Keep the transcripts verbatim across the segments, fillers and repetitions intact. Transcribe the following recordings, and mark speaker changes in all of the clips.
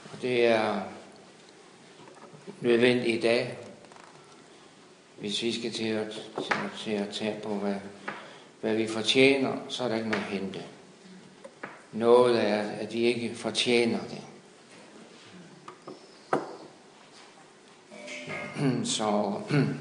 Speaker 1: Og det er nødvendigt i dag, hvis vi skal til at, til at, til at tage på, hvad, hvad vi fortjener, så er der ikke noget at hente. Noget er, at vi ikke fortjener det. Så,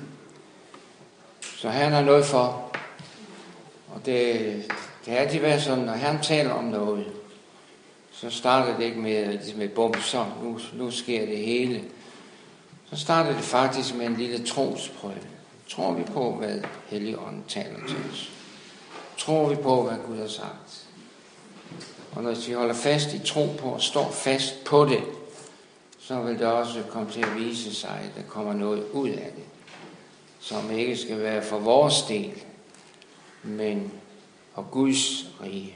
Speaker 1: så Herren har noget for. Og det, det har altid været sådan, når Herren taler om noget, så starter det ikke med, med bum, så nu, nu sker det hele. Så starter det faktisk med en lille trosprøve. Tror vi på, hvad Helligånden taler til os? Tror vi på, hvad Gud har sagt? Og når vi holder fast i tro på og står fast på det, så vil det også komme til at vise sig, at der kommer noget ud af det, som ikke skal være for vores del, men for Guds rige.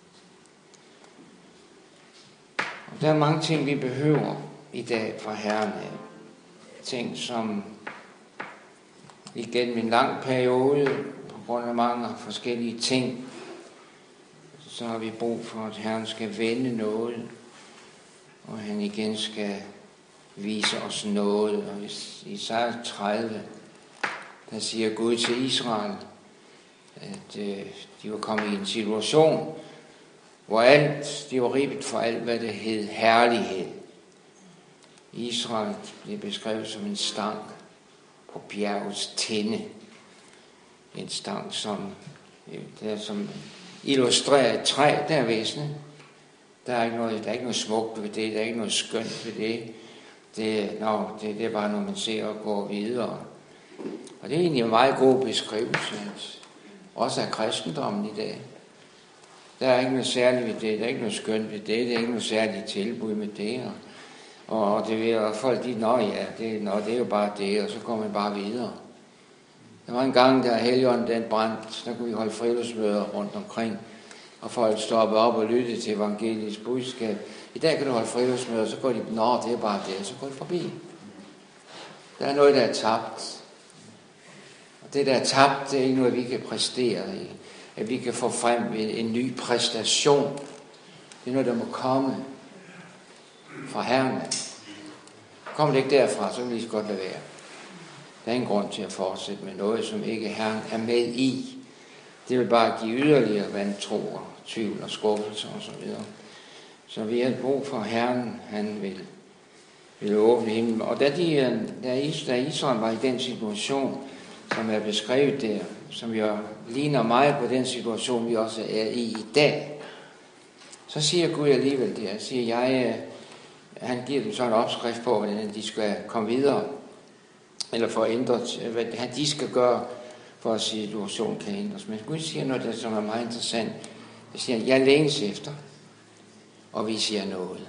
Speaker 1: Og der er mange ting, vi behøver i dag fra Herren af. Ting, som igennem en lang periode, på grund af mange forskellige ting, så har vi brug for, at Herren skal vende noget, og han igen skal vise os noget. Og i Esajas tredive, der siger Gud til Israel, at de var kommet i en situation, hvor alt, de var ribbet for alt, hvad det hed herlighed. Israel blev beskrevet som en stang på bjergets tinde. En stang, som, der, som illustrerer et træ, der er væsenet. Der er, ikke noget, der er ikke noget smukt ved det, der er ikke noget skønt ved det. Det, no, det, det er bare noget, man ser og går videre. Og det er egentlig en meget god beskrivelse, også af kristendommen i dag. Der er ikke noget særligt ved det, der er ikke noget skønt ved det, der er ikke noget særligt tilbud med det. Og, og det vil folk, de, nå ja, det, nå, det er jo bare det, og så går man bare videre. Der var en gang, der Helligånden den brændte, der kunne vi holde friluftsmøder rundt omkring, og folk stoppede op og lyttede til evangelisk budskab. I dag kan du holde friluftsmøder, så går de, nå, det er bare det, så går de forbi. Der er noget, der er tabt. Og det, der er tabt, det er ikke noget, vi kan præstere i. At vi kan få frem en ny præstation. Det er noget, der må komme fra Herren. Kommer det ikke derfra, så vil vi godt lade være. Der er ingen grund til at fortsætte med noget, som ikke Herren er med i. Det vil bare give yderligere vantro og tvivl og skuffelse og så videre. Så vi har brug for Herren, han vil, vil åbne himlen. Og da, de, da Israel var i den situation, som er beskrevet der, som jo ligner meget på den situation, vi også er i i dag, så siger Gud alligevel det. Han siger, jeg, han giver dem sådan en opskrift på, hvordan de skal komme videre, eller få ændret, hvad de skal gøre, for at situationen kan ændres. Men Gud siger noget, der som er meget interessant. Han siger, jeg længes efter, og vi siger noget.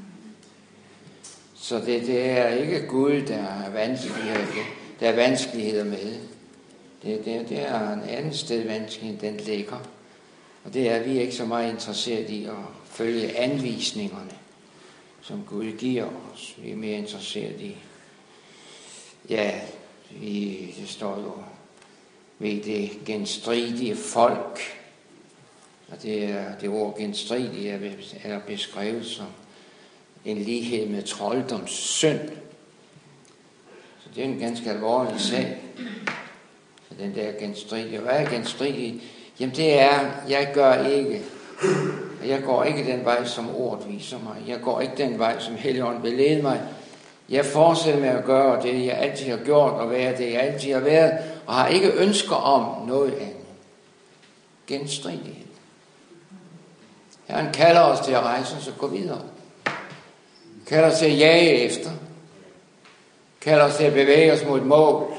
Speaker 1: Så det, det er ikke Gud, der er vanskeligheder, der er vanskeligheder med. Det, det, det er en anden sted vanskelighed, den ligger. Og det er, at vi er ikke så meget interesseret i at følge anvisningerne, som Gud giver os. Vi er mere interesseret i, ja, vi, det står jo ved det genstridige folk. Og det, er, det ord genstridige er, er beskrevet som en lighed med trolddoms synd. Så det er en ganske alvorlig sag. Den der genstridige. Hvad er genstridige? Jamen det er, jeg gør ikke. Jeg går ikke den vej, som ordet viser mig. Jeg går ikke den vej, som Helligånden vil lede mig. Jeg fortsætter med at gøre det, jeg altid har gjort, og være det, jeg altid har været, og har ikke ønsker om noget andet. Genstridighed. Herren kalder os til at rejse os og gå videre. Kalder os til at jage efter. Kalder os til at bevæge os mod et mål.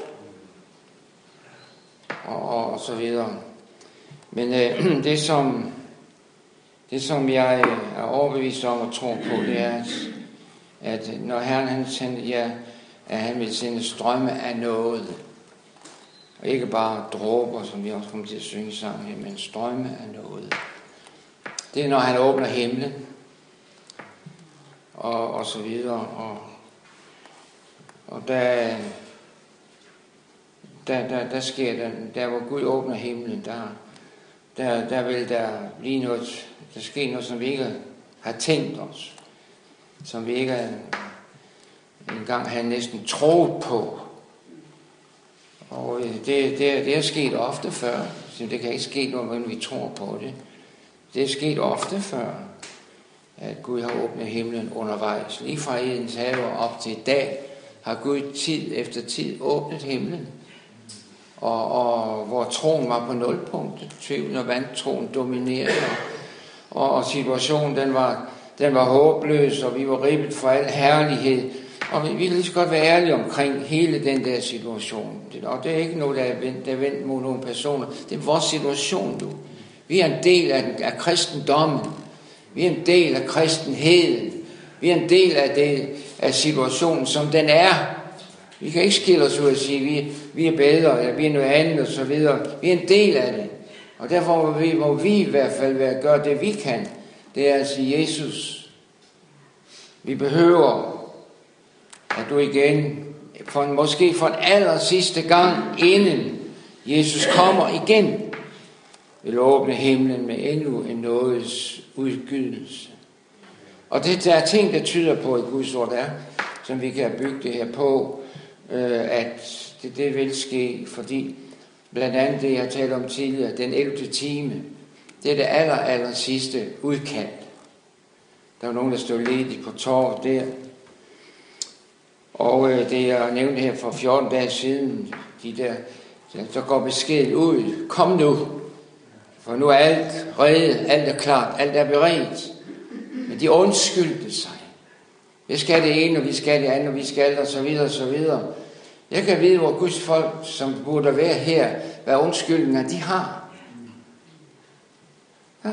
Speaker 1: Og, og, og så videre. Men øh, det, som, det, som jeg er overbevist om og tror på, det er, at, at når Herren han sender, ja, at han vil sende strømme af noget. Og ikke bare dråber, som vi også kommer til at synge sammen her, men strømme af noget. Det er, når han åbner himlen. Og, og så videre. Og, og der... Der, der, der sker der, der hvor Gud åbner himlen, der, der, der vil der blive noget, der sker noget, som vi ikke har tænkt os. som vi ikke engang havde næsten troet på. Og det, det, det er sket ofte før. Så det kan ikke ske noget, når vi tror på det. Det er sket ofte før, at Gud har åbnet himlen undervejs. Lige fra Edens have op til i dag har Gud tid efter tid åbnet himlen. Og, og hvor troen var på nulpunktet, tvivlen og vantroen dominerede. Og, og situationen den var, den var håbløs, og vi var ribbet for al herlighed. Og vi, vi kan lige så godt være ærlige omkring hele den der situation. Og det er ikke noget, der er vendt, der er vendt mod nogle personer. Det er vores situation, du. Vi er en del af, af kristendommen. Vi er en del af kristenheden. Vi er en del af, det, af situationen, som den er. Vi kan ikke skille os ud og sige, vi, vi er bedre, eller vi er noget andet og så videre. Vi er en del af det. Og derfor må vi, må vi i hvert fald gøre det, vi kan. Det er at sige, Jesus, vi behøver, at du igen, for en, måske for en aller sidste gang, inden Jesus kommer igen, vil åbne himlen med endnu en nådes udgydelse. Og det der er ting, der tyder på i Guds ord er, som vi kan bygge det her på, øh, at det, det vil ske, fordi blandt andet det, jeg talte om tidligere, den ellevte time, det er det aller, aller sidste udkald. Der var nogen, der stod ledigt på torvet der. Og øh, det jeg nævnte her for fjorten dage siden, de der, så går beskeden ud. Kom nu, for nu er alt reddet, alt er klart, alt er beredt. Men de undskyldte sig. Vi skal det ene, og vi skal det andet, og vi skal det, og så videre, og så videre. Jeg kan vide, hvor Guds folk, som burde være her, hvad undskyldninger de har. Ja.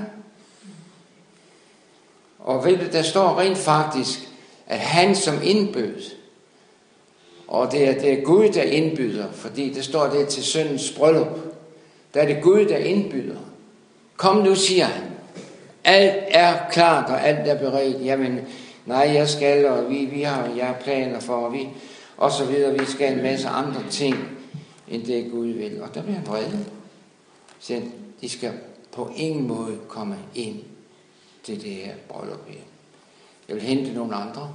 Speaker 1: Og ved du, der står rent faktisk, at han som indbød, og det er, det er Gud, der indbyder, fordi det står der til søndens bryllup. Der er det Gud, der indbyder. Kom nu, siger han. Alt er klart, og alt er beredt. Jamen, nej, jeg skal, og vi, vi har jeg har planer for, og, vi, og så videre. Vi skal en masse andre ting, end det Gud vil. Og der bliver han vrede. Så de skal på ingen måde komme ind til det her bryllup her. Jeg vil hente nogle andre.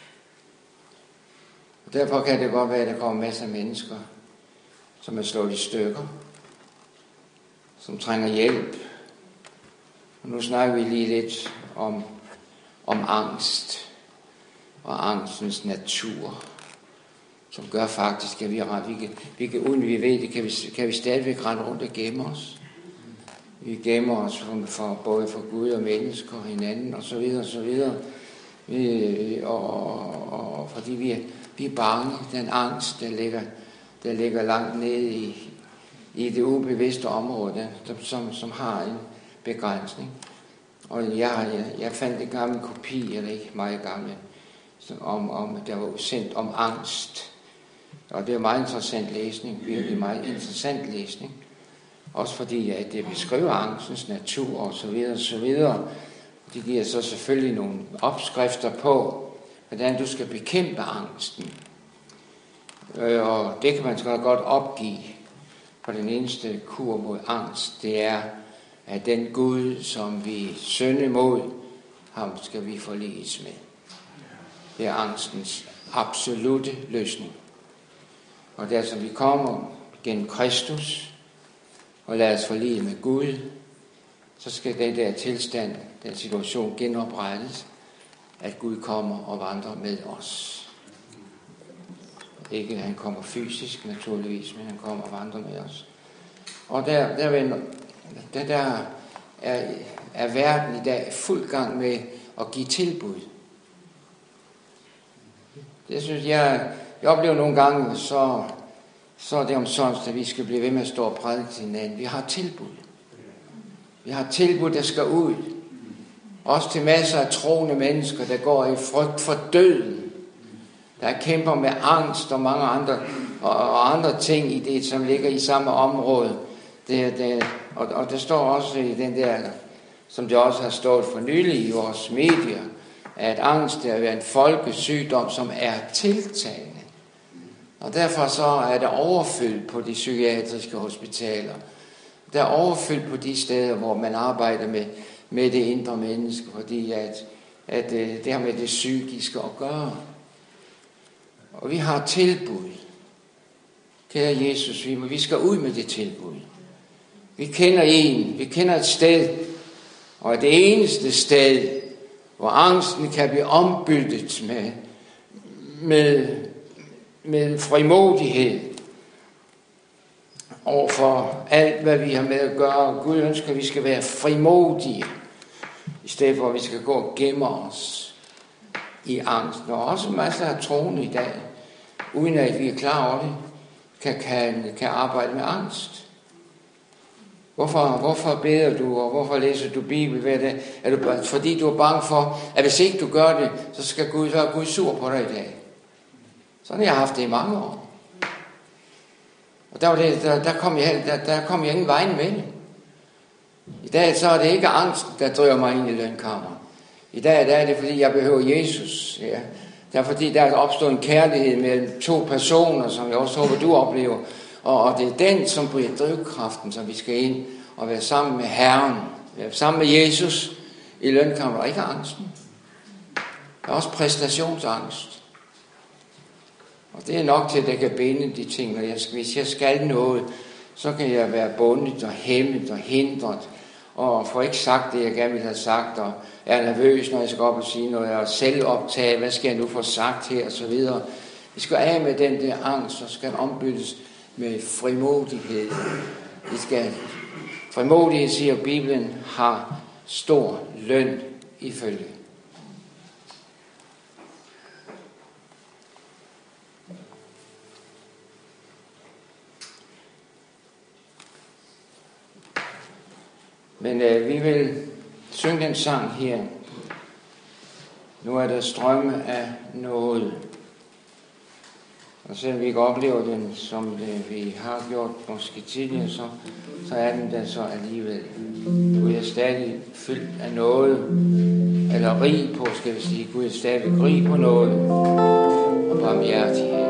Speaker 1: Og derfor kan det godt være, at der kommer masser af mennesker, som er slået i stykker, som trænger hjælp. Og nu snakker vi lige lidt om, om angst og angstens natur, som gør faktisk, at vi, vi, kan, vi kan, uden vi ved det, kan vi, kan vi stadigvæk rende rundt og gemme os. Vi gemmer os for, for, både for Gud og mennesker og hinanden og så videre og så videre. Vi, og, og, og fordi vi er, vi er bange, den angst, der ligger, der ligger langt nede i, i det ubevidste område, der, som, som har en begrænsning. Og jeg, jeg, jeg fandt en gammel kopi, eller ikke meget gammel, om, om, der var sendt om angst. Og det er meget interessant læsning, virkelig meget interessant læsning. Også fordi at det beskriver angstens natur og så videre og så videre. Det giver så selvfølgelig nogle opskrifter på, hvordan du skal bekæmpe angsten. Og det kan man så godt opgive. For den eneste kur mod angst, det er, at den Gud, som vi synder mod, ham skal vi forliges med. Det er angstens absolute løsning. Og der som vi kommer gennem Kristus, og lader os forlige med Gud, så skal den der tilstand, den situation genoprettes, at Gud kommer og vandrer med os. Ikke at han kommer fysisk naturligvis, men han kommer og vandrer med os. Og der, der, der, der, der er, er verden i dag fuld gang med at give tilbud. Det synes jeg, jeg oplever nogle gange, så, så er det om sådan, at vi skal blive ved med at stå og prædike til hinanden. Vi har tilbud. Vi har tilbud, der skal ud. Også til masser af troende mennesker, der går i frygt for døden. Der kæmper med angst og mange andre, og, og andre ting i det, som ligger i samme område. Det, det, og, og der står også i den der, som det også har stået for nylig i vores medier, at angst er en folkesygdom, som er tiltagende. Og derfor så er der overfyldt på de psykiatriske hospitaler. Der er overfyldt på de steder, hvor man arbejder med, med det indre menneske, fordi at at øh, det har med det psykiske at gøre. Og vi har tilbud. Kære Jesus, vi, vi skal ud med det tilbud. Vi kender en, vi kender et sted, og det eneste sted, hvor angsten kan blive ombyttet med, med, med frimodighed overfor alt, hvad vi har med at gøre. Gud ønsker, at vi skal være frimodige, i stedet for at vi skal gå og gemme os i angsten. Og også masser af troende i dag, uden at vi er klar over det, kan, kan, kan arbejde med angst. Hvorfor, hvorfor beder du, og hvorfor læser du Bibel hver dag? Er du, fordi du er bange for, at hvis ikke du gør det, så skal Gud være Gud sur på dig i dag. Sådan har jeg haft det i mange år. Og der, var det, der, der, kom jeg, der, der kom jeg ingen vejen med det. I dag så er det ikke angst, der driver mig ind i lønkammer. I dag der er det, fordi jeg behøver Jesus. Ja. Det er fordi, der er opstået en kærlighed mellem to personer, som jeg også håber, du oplever. Og, og det er den, som bliver drivkraften, som vi skal ind og være sammen med Herren. Være sammen med Jesus i lønkammer. Og ikke angsten. Der er også præstationsangst. Og det er nok til, at det kan binde de ting. Når jeg, hvis jeg skal noget, så kan jeg være bundet og hæmmet og hindret. Og får ikke sagt det, jeg gerne vil have sagt. Og er nervøs, når jeg skal op og sige noget. Og selv optage, hvad skal jeg nu få sagt her, og så videre. Vi skal af med den der angst, og skal ombyttes med frimodighed. Vi skal, frimodighed, siger Bibelen, har stor løn ifølge. Men øh, vi vil synge den sang her. Nu er der strømme af noget. Og selvom vi ikke oplever den, som det, vi har gjort måske tidligere, så, så er den der så alligevel. Gud er stadig fyldt af noget, eller rig på, skal vi sige. Gud er stadig rig på noget, og barmhjertighed.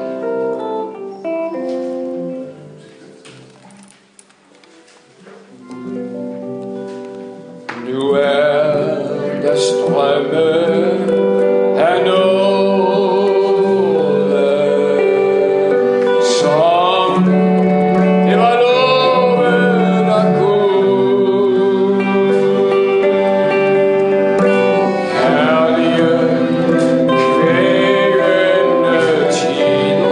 Speaker 1: Nu er der strømme af noget, som det var loven af Gud. Herlige, kvægende tider,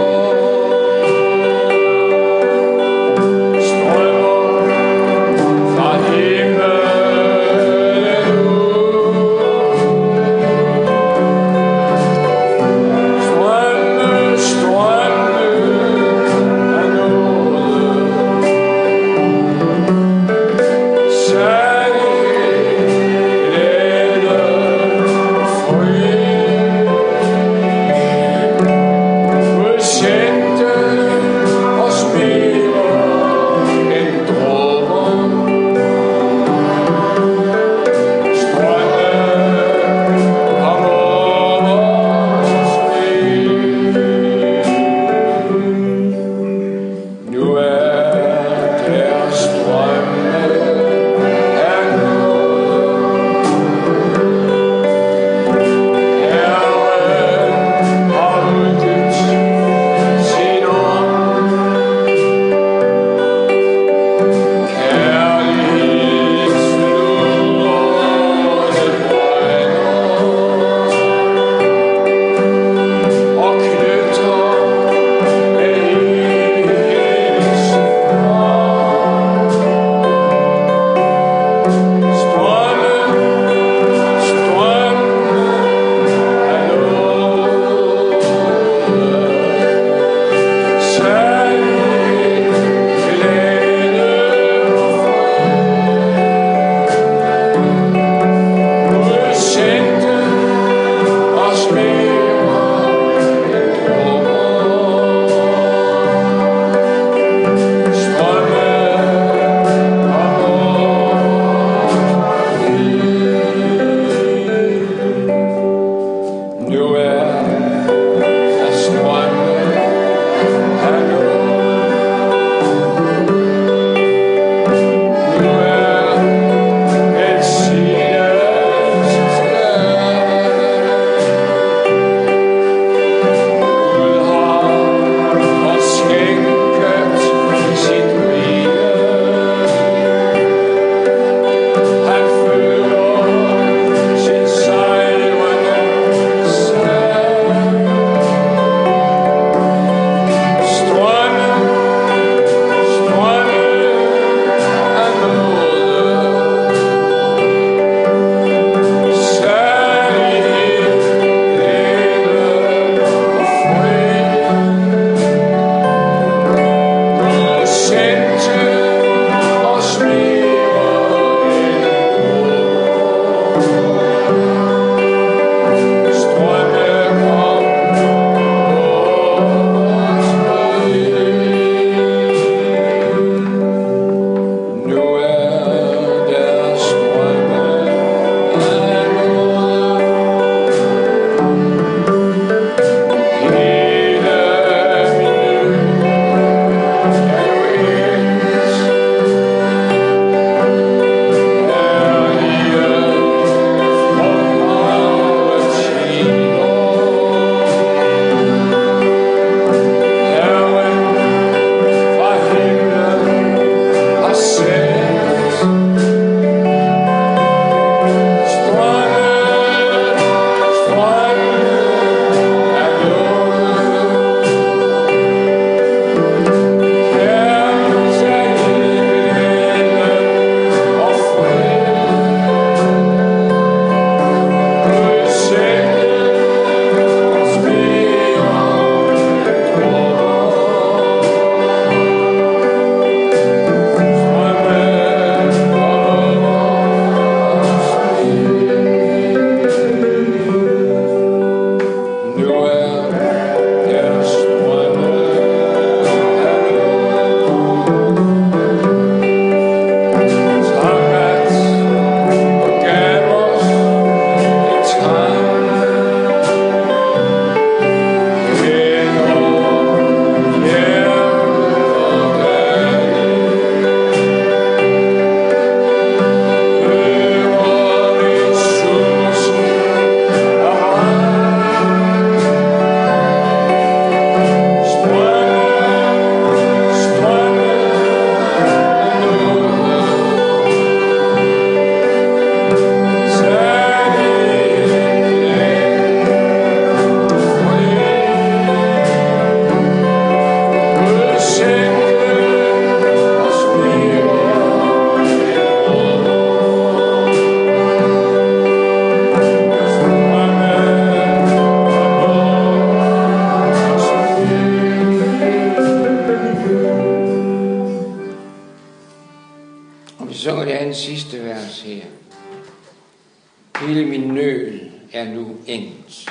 Speaker 1: Hele min nød er nu endt.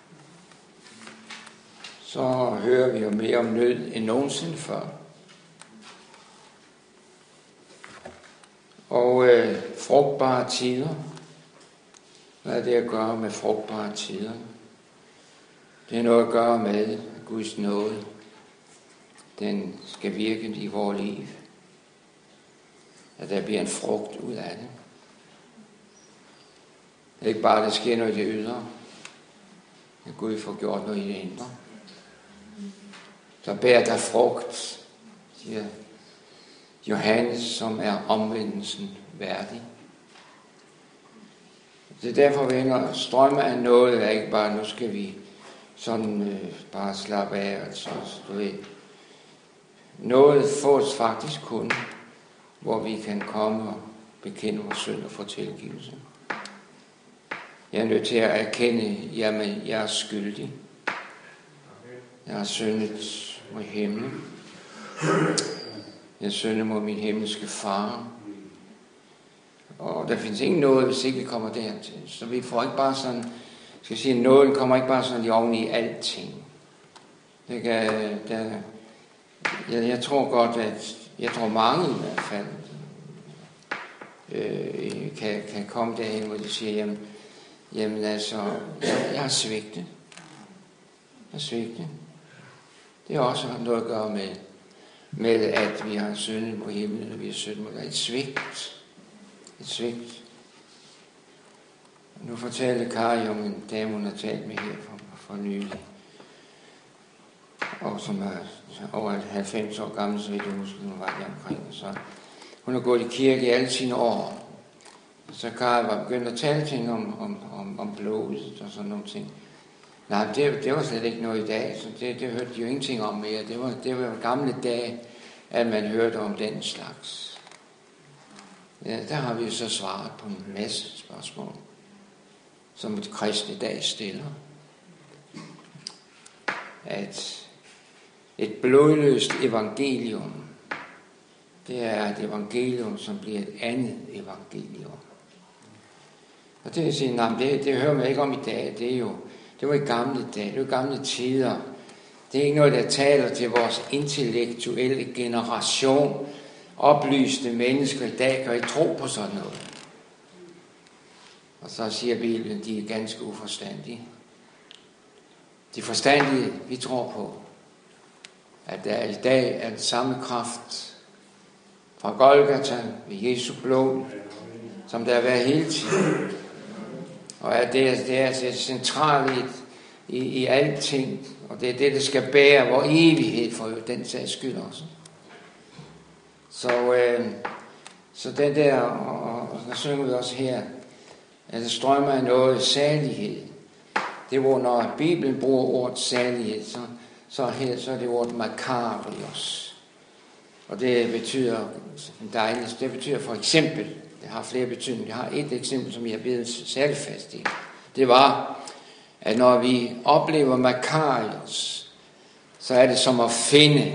Speaker 1: Så hører vi jo mere om nød end nogensinde før. Og øh, frugtbare tider. Hvad er det at gøre med frugtbare tider? Det er noget at gøre med Guds nåde. Den skal virke i vores liv. At der bliver en frugt ud af det. Det er ikke bare, at der sker noget i det ydre. At Gud får gjort noget i det indre. Så bærer der frugt, siger Johannes, som er omvendelsen værdig. Det er derfor, venner, strømme af noget er ikke bare, nu skal vi sådan øh, bare slappe af. Altså, du ved. Noget fås faktisk kun, hvor vi kan komme og bekende vores synd og få tilgivelse. Jeg er nødt til at erkende, jamen jeg er skyldig. Jeg har syndet mod himlen. Jeg synder mod min himmelske far. Og der findes ingen noget, hvis ikke vi kommer dertil. Så vi får ikke bare sådan, skal jeg sige, nåden kommer ikke bare sådan lige oven i alting. Det kan, der, jeg, jeg tror godt, at jeg tror mange i hvert fald øh, kan, kan komme derhen, hvor de siger, jamen, jamen altså, jeg, jeg har svigtet. Jeg har svigtet. Det har også noget at gøre med, med at vi har syndet mod himlen, og vi har syndet mod et svigt. Et svigt. Nu fortalte Kari om en dame, hun har talt med her for, for nylig. Og som er over halvfems år gammel, så vidt jeg husker, hun var der omkring. Så hun har gået i kirke i alle sine år. Så Kari var begyndt at tale ting om, om, om, om blodet og sådan nogle ting. Nej, det, det var slet ikke noget i dag, så det, det hørte de jo ingenting om mere. Det var, det var gamle dage, at man hørte om den slags. Ja, der har vi jo så svaret på en masse spørgsmål, som et kristne dag stiller. At et blodløst evangelium, det er et evangelium, som bliver et andet evangelium. Og det vil sige, nej, det, det hører man ikke om i dag, det er jo Det var i gamle dage, det var gamle tider. Det er ikke noget, der taler til vores intellektuelle generation. Oplyste mennesker i dag kan ikke tro på sådan noget. Og så siger Bibelen, de er ganske uforstandige. De forstandige, vi tror på, at der i dag er den samme kraft fra Golgata ved Jesu blod, som der har været hele tiden. Og at det er, det er det centrale i, i, i alting, og det er det, der skal bære vor evighed for den sags skyld også. Så, øh, så den der, og, og der synger vi også her, at der strømmer af noget salighed. Det hvor når Bibelen bruger ordet salighed, så, så, her, så er det ordet makarios. Og det betyder dejligt, det betyder for eksempel, det har flere betydninger. Jeg har et eksempel, som jeg bliver særlig fast i. Det var, at når vi oplever makarios, så er det som at finde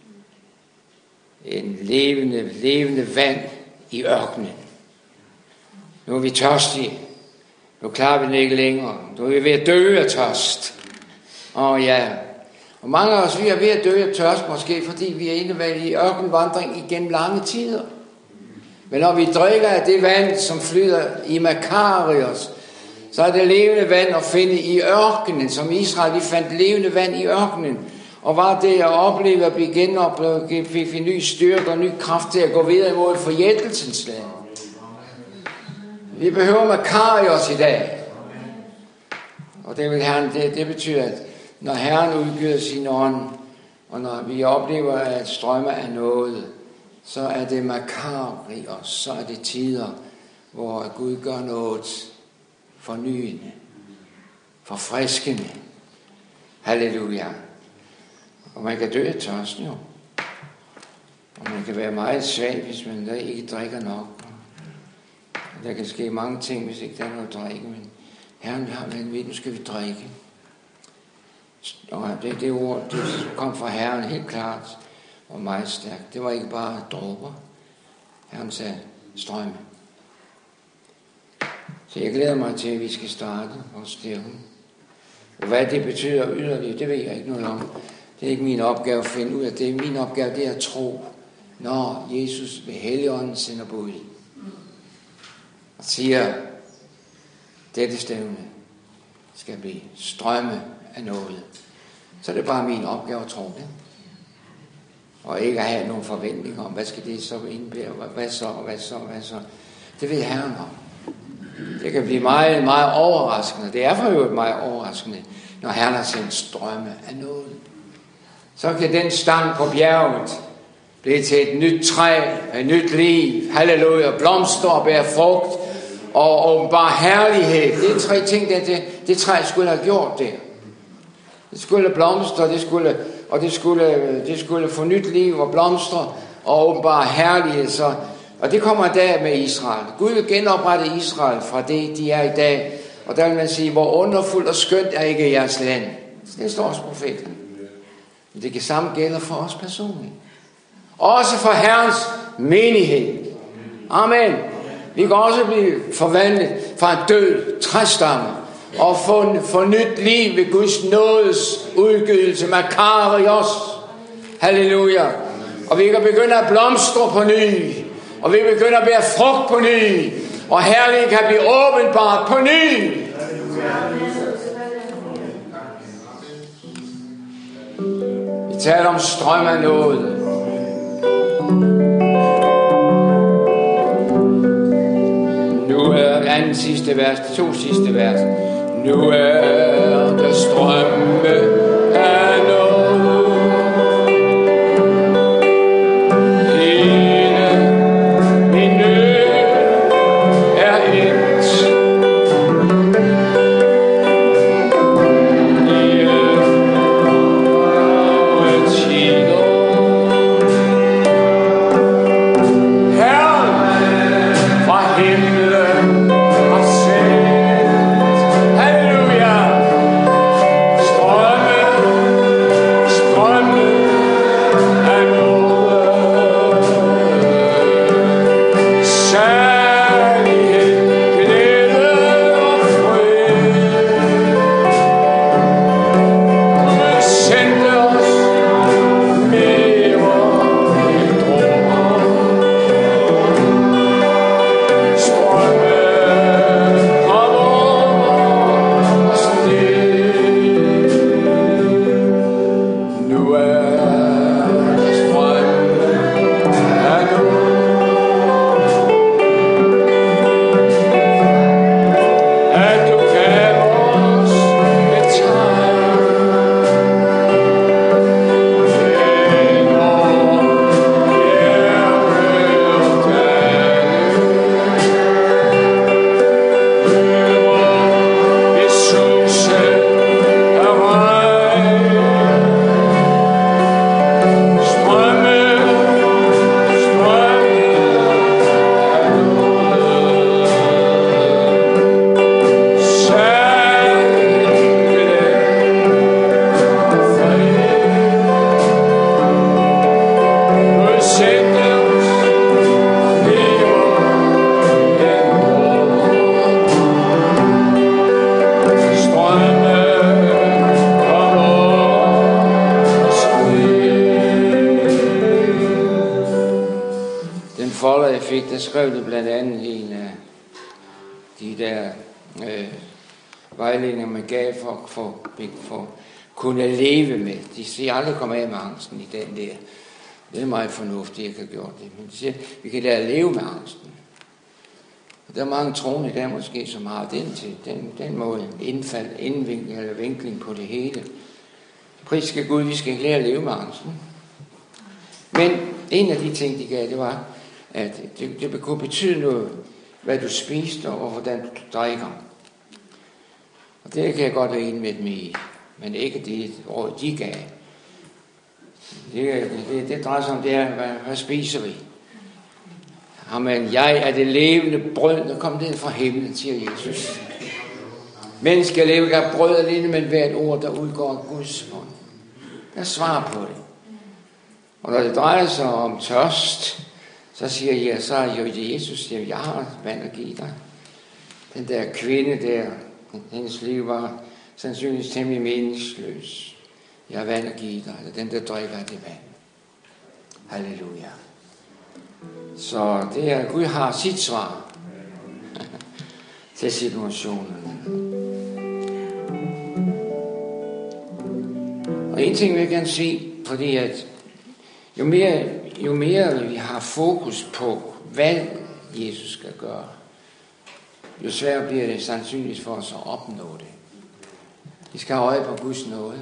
Speaker 1: en levende, levende vand i ørkenen. Nu er vi tørstige. Nu klarer vi den ikke længere. Nu er vi ved at dø af tørst. Og ja, og mange af os, vi er ved at dø af tørst, måske fordi vi er indvalgt i ørkenvandring igennem lange tider. Men når vi drikker af det vand, som flyder i Makarios, så er det levende vand at finde i ørkenen, som Israel, vi fandt levende vand i ørkenen. Og var det at opleve at blive genoplevet, fik vi ny styrke og ny kraft til at gå videre imod forjættelsens land. Vi behøver Makarios i dag. Og det, vil Herren, det, det betyder, at når Herren udgyder sin ånd, og når vi oplever at strømme af noget, så er det Makarios, så er det tider, hvor Gud gør noget fornyende, forfriskende. Halleluja. Og man kan dø af tørsten jo. Og man kan være meget svag, hvis man der ikke drikker nok. Der kan ske mange ting, hvis ikke der er noget at drikke, men Herren har vanvittigt, nu skal vi drikke. Og det, det ord, det kom fra Herren helt klart og meget stærkt. Det var ikke bare dråber. Herren sagde strømme. Så jeg glæder mig til, at vi skal starte vores stævne. Og hvad det betyder yderligere, det ved jeg ikke noget om. Det er ikke min opgave at finde ud af det. Min opgave det er at tro, når Jesus ved Helligånden sender bud. Og siger, dette stævne skal blive strømme af noget. Så er det bare min opgave at tro det. Og ikke at have nogen forventninger om, hvad skal det så indebære, hvad så, hvad så, hvad så. Det ved Herren om. Det kan blive meget, meget overraskende. Det er for øvrigt meget overraskende, når Herren har sendt strømme af noget. Så kan den stang på bjerget blive til et nyt træ, et nyt liv, halleluja, blomster og bære frugt, og åbenbar herlighed. Det er tre ting, det, det, det træ skulle have gjort der. Det skulle blomstre, det skulle, og det skulle, det skulle få nyt liv og blomstre, og åbenbar herlighed. Så, og det kommer i dag med Israel. Gud vil genoprette Israel fra det, de er i dag. Og der vil man sige, hvor underfuldt og skønt er ikke jeres land. Det står også profeten. Men det kan samme gælde for os personligt. Også for Herrens menighed. Amen. Vi kan også blive forvandlet fra en død træstamme og få, få nyt liv ved Guds nådes udgydelse, Makarios. Halleluja. Og vi kan begynde at blomstre på ny. Og vi begynder at bære frugt på ny. Og herlighed kan blive åbenbart på ny. Vi taler om strøm af noget. Nu er anden sidste vers, to sidste vers. Nu er der strømme af noget. Der skrev det blandt andet en af de der øh, vejledninger, man gav for, for, for at kunne leve med. De siger aldrig komme af med angsten i den der. Det er meget fornuftigt, at jeg kan gjort det. Men de siger, vi kan lære at leve med angsten. Og der er mange troende der måske, som har den til den, den måde, indfald, indvinkling eller vinkling på det hele. Pris skal Gud, vi skal lære at leve med angsten. Men en af de ting, de gav, det var, at det, det kunne betyde noget, hvad du spiste og hvordan du drikker. Og det kan jeg godt være enig med dem i, men ikke det råd, de gav. Det, det, det drejer sig om det her, hvad, hvad spiser vi? Amen. Jeg er det levende brød, der kom ned fra himlen, siger Jesus. Mennesker lever ikke af brød alene, men hvert ord, der udgår af Guds mund. Der svarer på det. Og når det drejer sig om tørst, så siger jeg, så er jo Jesus, siger, jeg har vand at give dig. Den der kvinde der, hendes liv var sandsynligvis temmelig meningsløs. Jeg har vand at give dig, eller den der drikker det vand. Halleluja. Så det er, Gud har sit svar til situationen. Og en ting vil jeg gerne sige, fordi at jo mere, jo mere vi har fokus på, hvad Jesus skal gøre, jo sværere bliver det sandsynligvis for os at opnå det. Vi skal have øje på Guds nåde.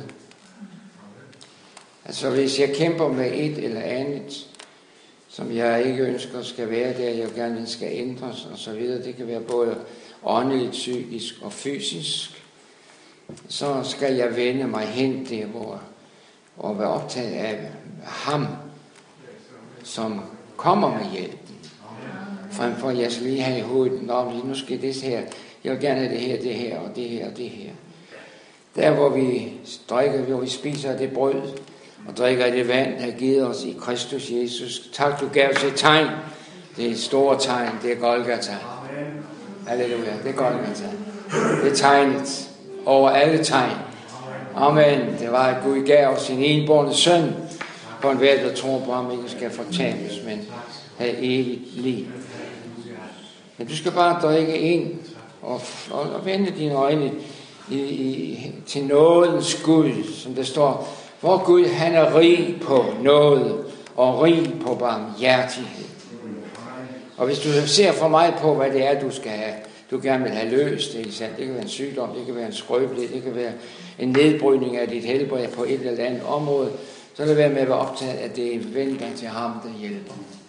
Speaker 1: Altså hvis jeg kæmper med et eller andet, som jeg ikke ønsker skal være der, jeg gerne skal ændres og så videre, det kan være både åndeligt, psykisk og fysisk, så skal jeg vende mig hen der, hvor og være optaget af ham, som kommer med hjælpen. Frem for at jeg skal lige have i hovedet, Nå, nu skal det her, jeg vil gerne have det her, det her og det her og det her. Der hvor vi drikker, hvor vi spiser det brød og drikker det vand, der er givet os i Kristus Jesus. Tak, du gav os et tegn. Det er et stort tegn, det er Golgata. Halleluja, det er Golgata. Det er tegnet over alle tegn. Amen. Det var, at Gud gav os sin enbårne søn, for en hver, der tror på ham, ikke skal fortabes, men have evigt liv. Men du skal bare drikke ind og, og, og vende dine øjne i, i, til nådens Gud, som der står, hvor Gud han er rig på nåde og rig på barmhjertighed. Og hvis du ser for meget på, hvad det er, du skal have, du gerne vil have løst, det, det kan være en sygdom, det kan være en skrøbelighed, det kan være en nedbrydning af dit helbred på et eller andet område, så lad være med at være optaget af det, vend dig til ham, der hjælper.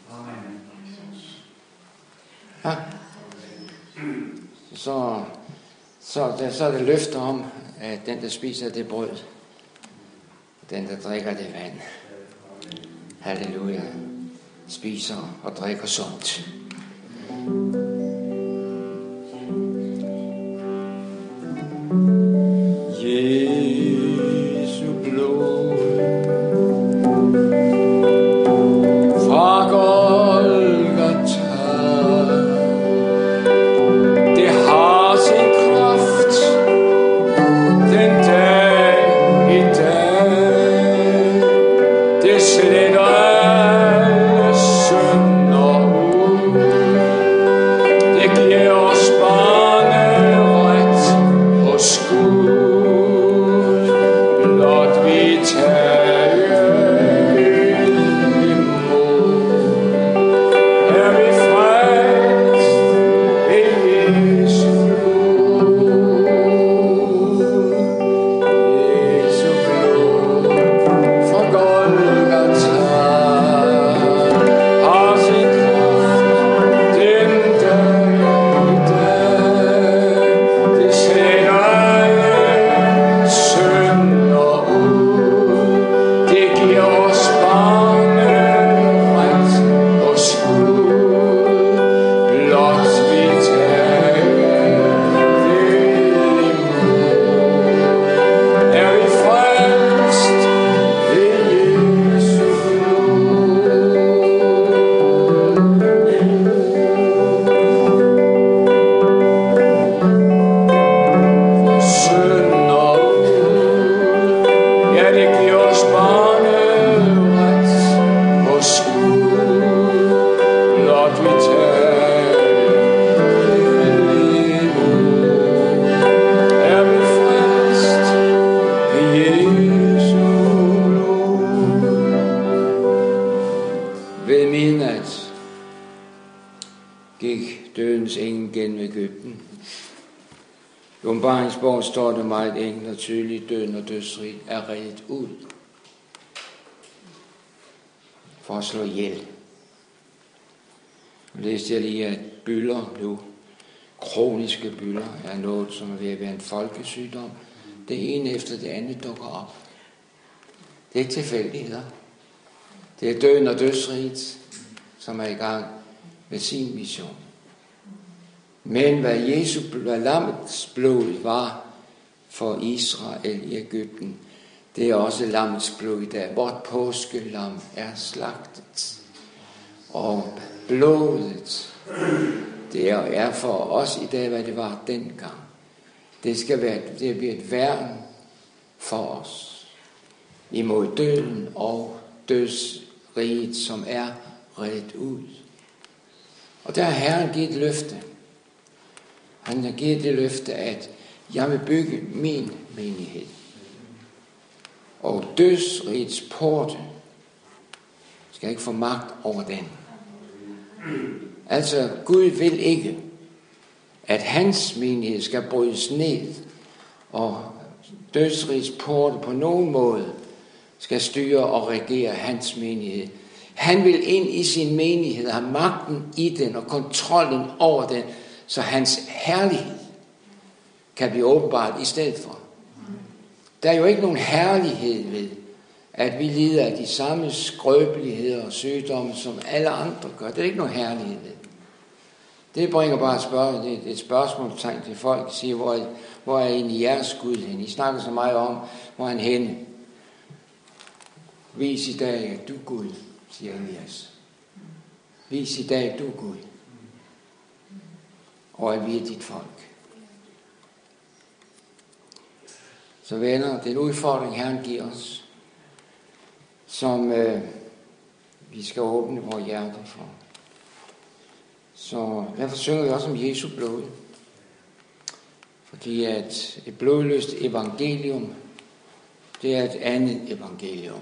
Speaker 1: Ja. Så, så, der, så er det løfter om, at den, der spiser det brød, den, der drikker det vand, halleluja, spiser og drikker sundt. Jesu blod fra Golgata, det har sin kraft den dag i dag. Det sletter alle synder ud. Det giver os barneret hos Gud. I Åbenbaringsbogen står det meget enkelt og tydeligt, døden og dødsriget er reddet ud for at slå ihjel. Jeg læste jeg lige, at bylder nu, kroniske bylder, er noget, som er ved at være en folkesygdom. Det ene efter det andet dukker op. Det er ikke tilfældigheder. Det er døden og dødsriget, som er i gang med sin mission. Men hvad Jesu hvad lammets blod var for Israel i Egypten, det er også lammets blod i dag. Vort påskelam er slagtet, og blodet det er, er for os i dag, hvad det var dengang. Det skal være, det bliver et værn for os imod døden og dødsriget, som er redt ud. Og der har Herren givet et løfte. Han har givet det løfte, at jeg vil bygge min menighed. Og dødsrigets porte skal ikke få magt over den. Altså, Gud vil ikke, at hans menighed skal brydes ned, og dødsrigets porte på nogen måde skal styre og regere hans menighed. Han vil ind i sin menighed, have magten i den og kontrollen over den, så hans herlighed kan blive åbenbart i stedet for. Der er jo ikke nogen herlighed ved, at vi lider af de samme skrøbeligheder og sygdomme, som alle andre gør. Det er ikke nogen herlighed ved. Det bringer bare et, spørg- et, et spørgsmålstegn til folk, og siger, hvor, hvor er egentlig jeres Gud hen? I snakker så meget om, hvor han henne. Vis i dag, at du er Gud, siger Elias. Vis i dag, at du er Gud. Og at vi er dit folk. Så venner, det er en udfordring, Herren giver os, som øh, vi skal åbne vores hjerte for. Så derfor synger vi også om Jesu blod. Fordi at et blodløst evangelium, det er et andet evangelium.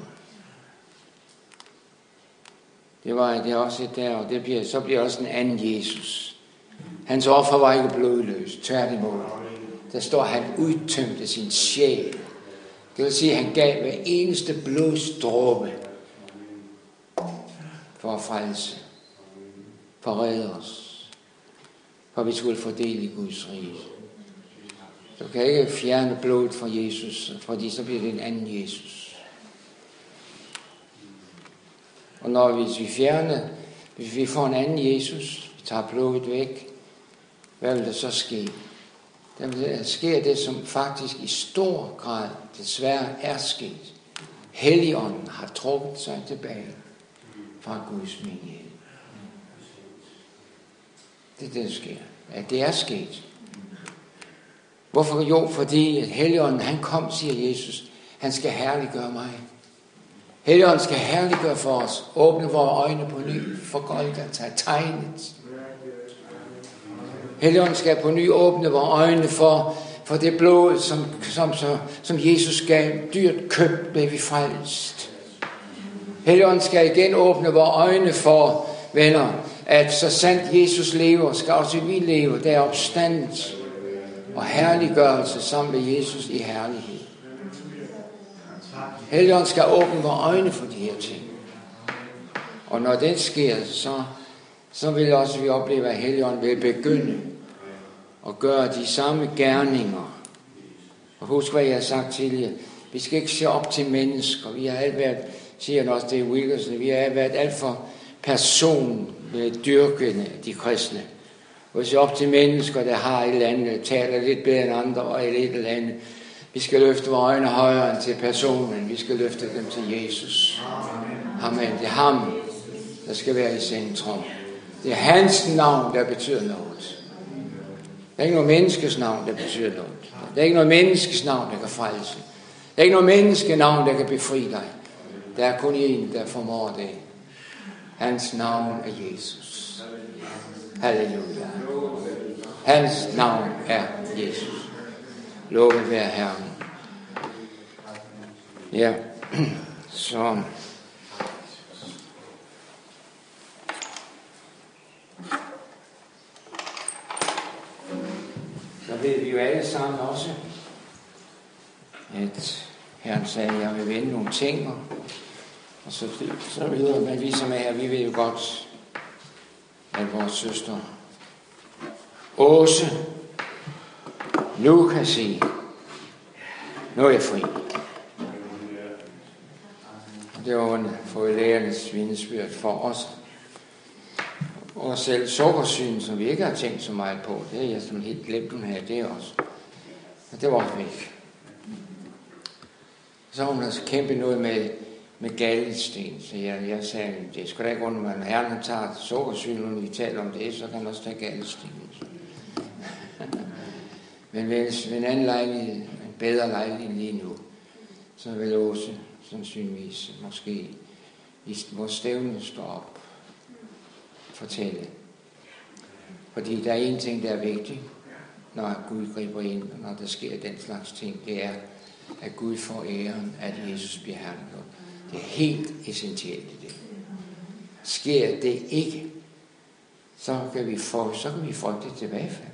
Speaker 1: Det var det er også et der, og det bliver, så bliver også en anden Jesus. Hans offer var ikke blodløst, tværtimod. Der står, at han udtømte sin sjæl. Det vil sige, at han gav hver eneste blodsdråbe for at frelse, for at redde os, for at vi skulle få del i Guds rige. Du kan ikke fjerne blodet fra Jesus, fordi så bliver det en anden Jesus. Og når hvis vi fjerner, hvis vi får en anden Jesus, vi tager blodet væk, hvad vil der så ske? Der sker det, som faktisk i stor grad desværre er sket. Helligånden har trukket sig tilbage fra Guds menighed. Det er det, der sker. Ja, det er sket. Hvorfor? Jo, fordi Helligånden, han kom, siger Jesus, han skal herliggøre mig. Helligånden skal herliggøre for os. Åbne vores øjne på ny for Golgata, tegnet. Helligånden skal på ny åbne vores øjne for, for det blod, som, som, som, som Jesus gav dyrt købt, blev vi frelst. Helligånden skal igen åbne vores øjne for, venner, at så sandt Jesus lever, skal også vi leve. Der er opstandelse og herliggørelse sammen med Jesus i herlighed. Helligånden skal åbne vores øjne for de her ting. Og når det sker, så, så vil også vi opleve, at Helligånden vil begynde at gøre de samme gerninger. Og husk, hvad jeg har sagt tidligere. Vi skal ikke se op til mennesker. Vi har alt været, siger også det i Wilkerson, vi har været alt for persondyrkende, de kristne. Og se op til mennesker, der har et eller andet, taler lidt bedre end andre, og et eller andet. Vi skal løfte vores øjne højere end til personen. Vi skal løfte dem til Jesus. Amen. Det er ham, der skal være i centrum. Det er hans navn, der betyder noget. Der er ikke noget menneskes navn, der betyder noget. Der er ikke noget menneskes navn, der kan frelse. Der er ikke noget menneskenavn, der kan befri dig. Der er kun en, der formår det. Hans navn er Jesus. Halleluja. Hans navn er Jesus. Lovet være Herren. Ja, så... Så ved vi jo alle sammen også, at Herren sagde, at jeg vil vende nogle ting, og så, så videre, men vi som er her, vi ved jo godt, at vores søster Åse nu kan sige, nu er jeg fri. Det var en for lærernes vidnesbyrd for os. Og selv sukkersyn, som vi ikke har tænkt så meget på, det er jeg sådan helt glemt, hun havde det også. Og det var væk. Så har hun altså kæmpet noget med med galdesten. Så jeg, jeg sagde, det skal da ikke undre mig, når Herren tager sukkersyge, når vi taler om det, så kan han også tage galdesten. Men hvis ved en anden lejlighed, en bedre lejlighed lige nu, så vil også sandsynligvis måske i vores stævne stå op fortælle. Fordi der er en ting, der er vigtig, når Gud griber ind, og når der sker den slags ting, det er, at Gud får æren, at Jesus bliver herliggjort. Det er helt essentielt i det. Sker det ikke, så kan vi få, så kan vi frygte et tilbagefald.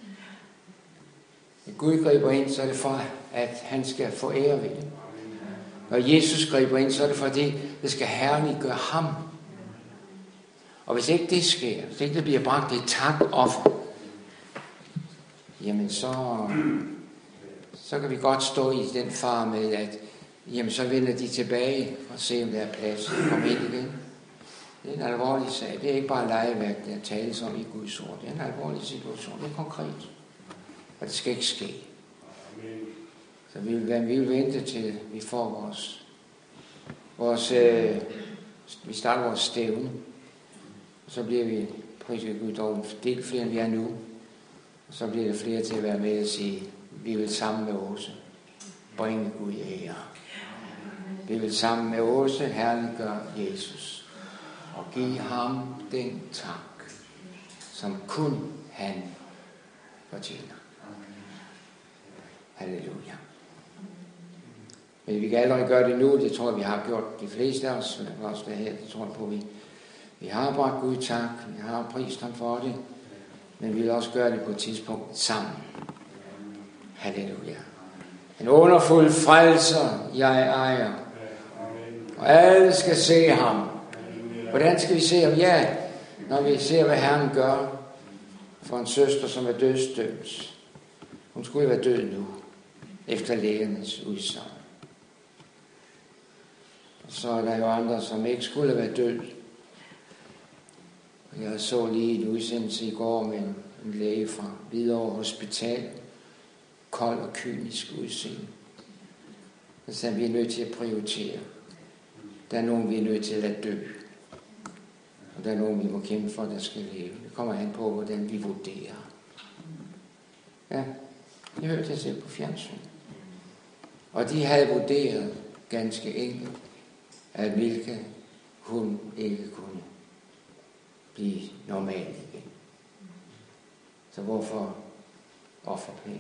Speaker 1: Når Gud griber ind, så er det for, at han skal få ære ved det. Når Jesus griber ind, så er det fordi, det skal herliggøre ham. Og hvis ikke det sker, hvis ikke det bliver bragt et takoffer, jamen så, så kan vi godt stå i den far med, at jamen så vender de tilbage og se, om der er plads og komme ind igen. Det er en alvorlig sag. Det er ikke bare legeværk, der tales om i Guds ord. Det er en alvorlig situation. Det er konkret. Og det skal ikke ske. Så vi vil, vi vil vente til, vi får vores, vores øh, vi starter vores stævne. Og så bliver vi, priset Gud, dog delt flere, end vi er nu. Og så bliver der flere til at være med og sige, vi vil sammen med Åse bringe Gud ære. Vi vil sammen med Åse herliggøre Jesus og give ham den tak, som kun han fortjener. Halleluja. Men vi kan allerede gøre det nu, det tror jeg, vi har gjort de fleste af os, også der her, det tror jeg på, vi, vi har bragt Gud tak, vi har prist ham for det, men vi vil også gøre det på et tidspunkt sammen. Halleluja. En underfuld frelser, jeg ejer. Og alle skal se ham. Hvordan skal vi se ham? Ja, når vi ser, hvad Herren gør for en søster, som er dødsdømt. Hun skulle være død nu, efter lægernes udsagn. Og så er der jo andre, som ikke skulle være død. Jeg så lige en udsendelse i går med en, en læge fra Hvidovre Hospital. Kold og kynisk udseende. Så sagde, vi er nødt til at prioritere. Der er nogen, vi er nødt til at lade dø. Og der er nogen, vi må kæmpe for, der skal leve. Det kommer an på, hvordan vi vurderer. Ja, det hørte jeg selv på fjernsyn. Og de havde vurderet ganske enkelt, at Milka, hun ikke kunne blive normal igen. Så hvorfor ofre penge?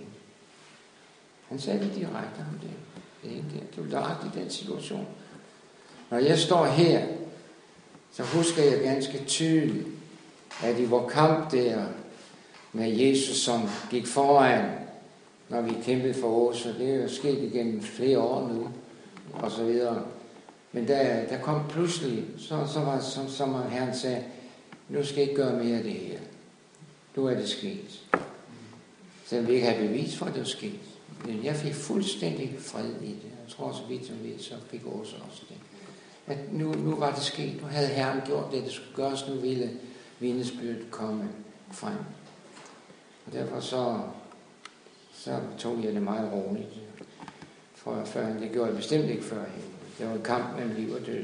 Speaker 1: Han sagde det direkte om det. Det er ikke det. Det er direkte i den situation. Når jeg står her, så husker jeg ganske tydeligt, at i vores kamp der med Jesus, som gik foran, når vi kæmpede for Åse, det er jo sket igennem flere år nu, og så videre. Men der, der kom pludselig, så, så var som, som Herren sagde, nu skal jeg ikke gøre mere af det her. Nu er det sket. Selvom vi ikke har bevis for, at det er sket. Men jeg fik fuldstændig fred i det. Jeg tror, så vidt som vi, så fik Åse også det. At nu, nu var det sket. Nu havde Herren gjort det, det skulle gøres. Nu ville vidnesbyrdet komme frem. Og derfor så, så tog jeg det meget roligt. For før, det gjorde jeg bestemt ikke før. Det var en kamp mellem liv og død.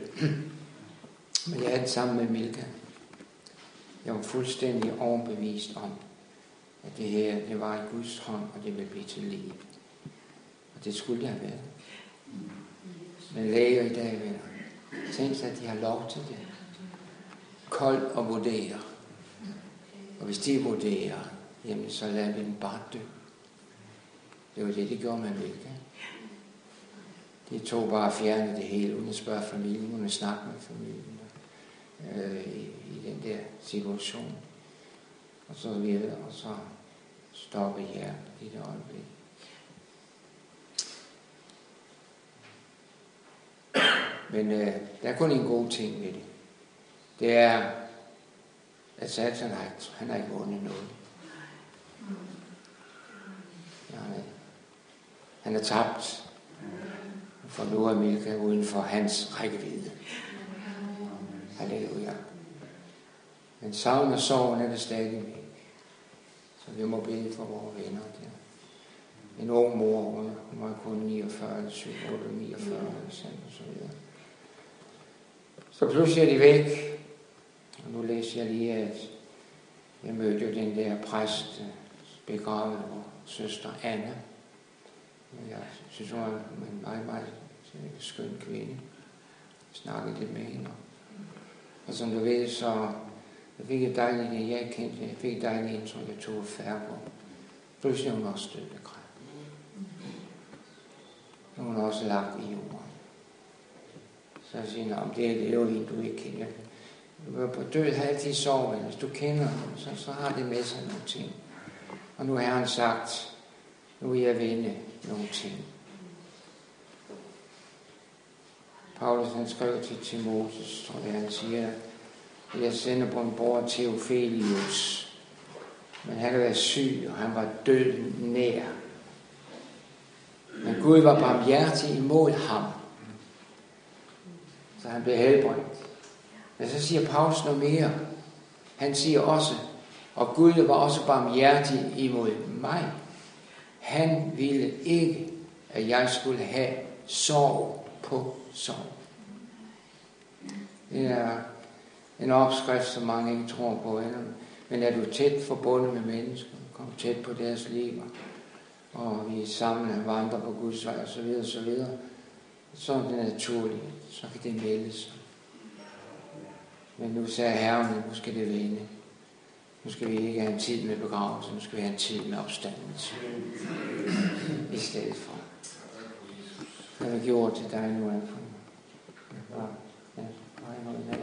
Speaker 1: Men jeg er det sammen med Milka. Jeg var fuldstændig overbevist om, at det her, det var i Guds hånd, og det ville blive til liv. Og det skulle det have været. Men læger i dag, venner, tænk sig, at de har lov til det. Kold og vurdere. Og hvis de vurderer, jamen så lader vi dem bare dø. Det var det, de gjorde med Milka. De tog bare at fjerne det hele, uden at spørge familien, uden at snakke med familien. Øh, i, i den der situation. Og så videre, og så stoppe hjertet i det øjeblik. Men øh, der er kun en god ting ved det. Det er, at Satan har, han har ikke vundet noget. Nej. Han er tabt. For nu er Milka uden for hans rækkevidde. Halleluja. Men savn og sorgen er det stadigvæk. Så vi må bede for vores venner der. En ung mor, hun var kun niogfyrre, syv, otte, niogfyrre, og så videre. Så pludselig er de væk. Og nu læser jeg lige, at jeg mødte jo den der præst begravet vor søster Anna. Jeg synes, hun var en meget, meget skøn kvinde. Jeg snakkede lidt med hende. Og som du ved, så jeg fik et dejligt, jeg kendte, jeg fik et dejligt indtryk, jeg tog færre på. Pludselig er hun også død af kræft. Hun er også lagt i jorden. Så jeg siger, om det, det er jo en, du ikke kender. Du er på død har altid sovet. Hvis du kender ham, så, så har det med sig nogle ting. Og nu har han sagt, nu vil jeg vende nogle ting. Paulus han skrev til Timotheus, tror jeg, han siger, at jeg sender på en bror Theophilus, men han havde været syg, og han var død nær. Men Gud var barmhjertig imod ham, så han blev helbredt. Men så siger Paulus noget mere. Han siger også, og Gud var også barmhjertig imod mig. Han ville ikke, at jeg skulle have sorg på sorg. Det er en opskrift, som mange ikke tror på. Men er du tæt forbundet med mennesker, kom tæt på deres liv, og vi er sammen og vandrer på Guds vej osv. osv., så er det naturligt, så kan det melde sig. Men nu sagde Herren, nu skal det vende. Nu skal vi ikke have en tid med begravelse, nu skal vi have en tid med opstandelse. I stedet for. Hvad har vi gjort til dig nu? Ja, ja.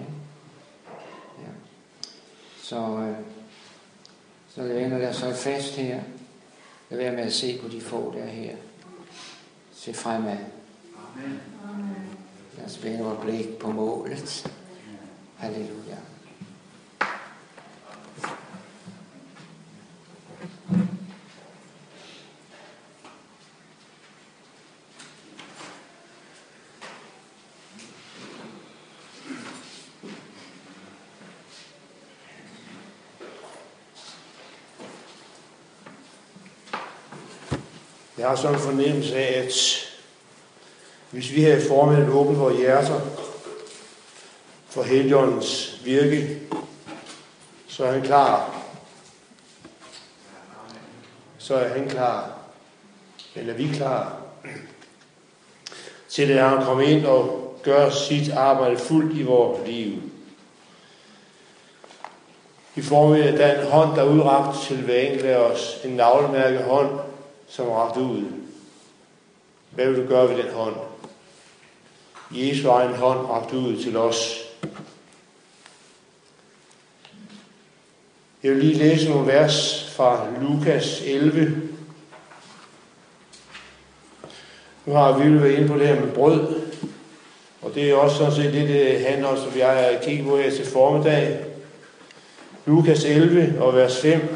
Speaker 1: Så, øh, så vender der så fast her. Lad være med at se på de få, der er her. Se fremad. Amen. Lad os vende vores blik på målet. Halleluja.
Speaker 2: Jeg har sådan en fornemmelse af, at hvis vi her i formiddag åbner vores hjerter for Helligåndens virke, så er han klar. Så er han klar. Eller vi klar til at han kommer ind og gør sit arbejde fuldt i vores liv. I formiddag der er en hånd, der er udrakt til hver enkelt af os. En navlemærket hånd, som er rakt ud. Hvad vil du gøre ved den hånd? Jesu egen hånd rakt ud til os. Jeg vil lige læse nogle vers fra Lukas elleve. Nu har vi været inde på det her med brød. Og det er også sådan set det, det handler om, som jeg har kigget på her til formiddag. Lukas elleve og vers fem.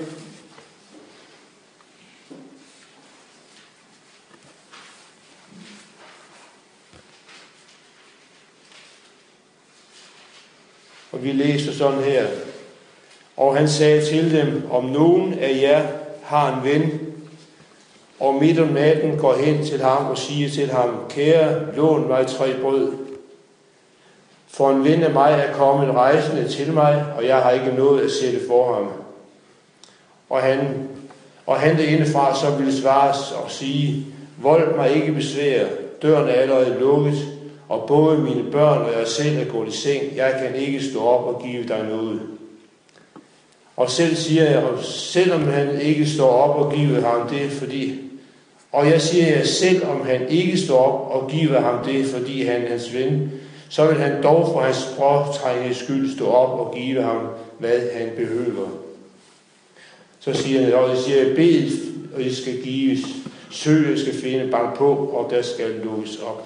Speaker 2: Og vi læser sådan her. Og han sagde til dem, om nogen af jer har en ven, og midt om natten går hen til ham og siger til ham, kære, lån mig tre brød. For en ven af mig er kommet rejsende til mig, og jeg har ikke noget at sætte for ham. Og han, og han derindefra så ville svare og sige, vold mig ikke besvær, døren er allerede lukket, og både mine børn og jeg selv er gået i seng. Jeg kan ikke stå op og give dig noget. Og selv siger jeg, og selvom han ikke står op og giver ham det, fordi, og jeg siger jer, selvom han ikke står op og giver ham det, fordi han er hans ven, så vil han dog for hans påtrængendes skyld stå op og give ham, hvad han behøver. Så siger han, og jeg siger, bed, og I skal gives, søg, skal finde, bank på, og der skal lukkes op.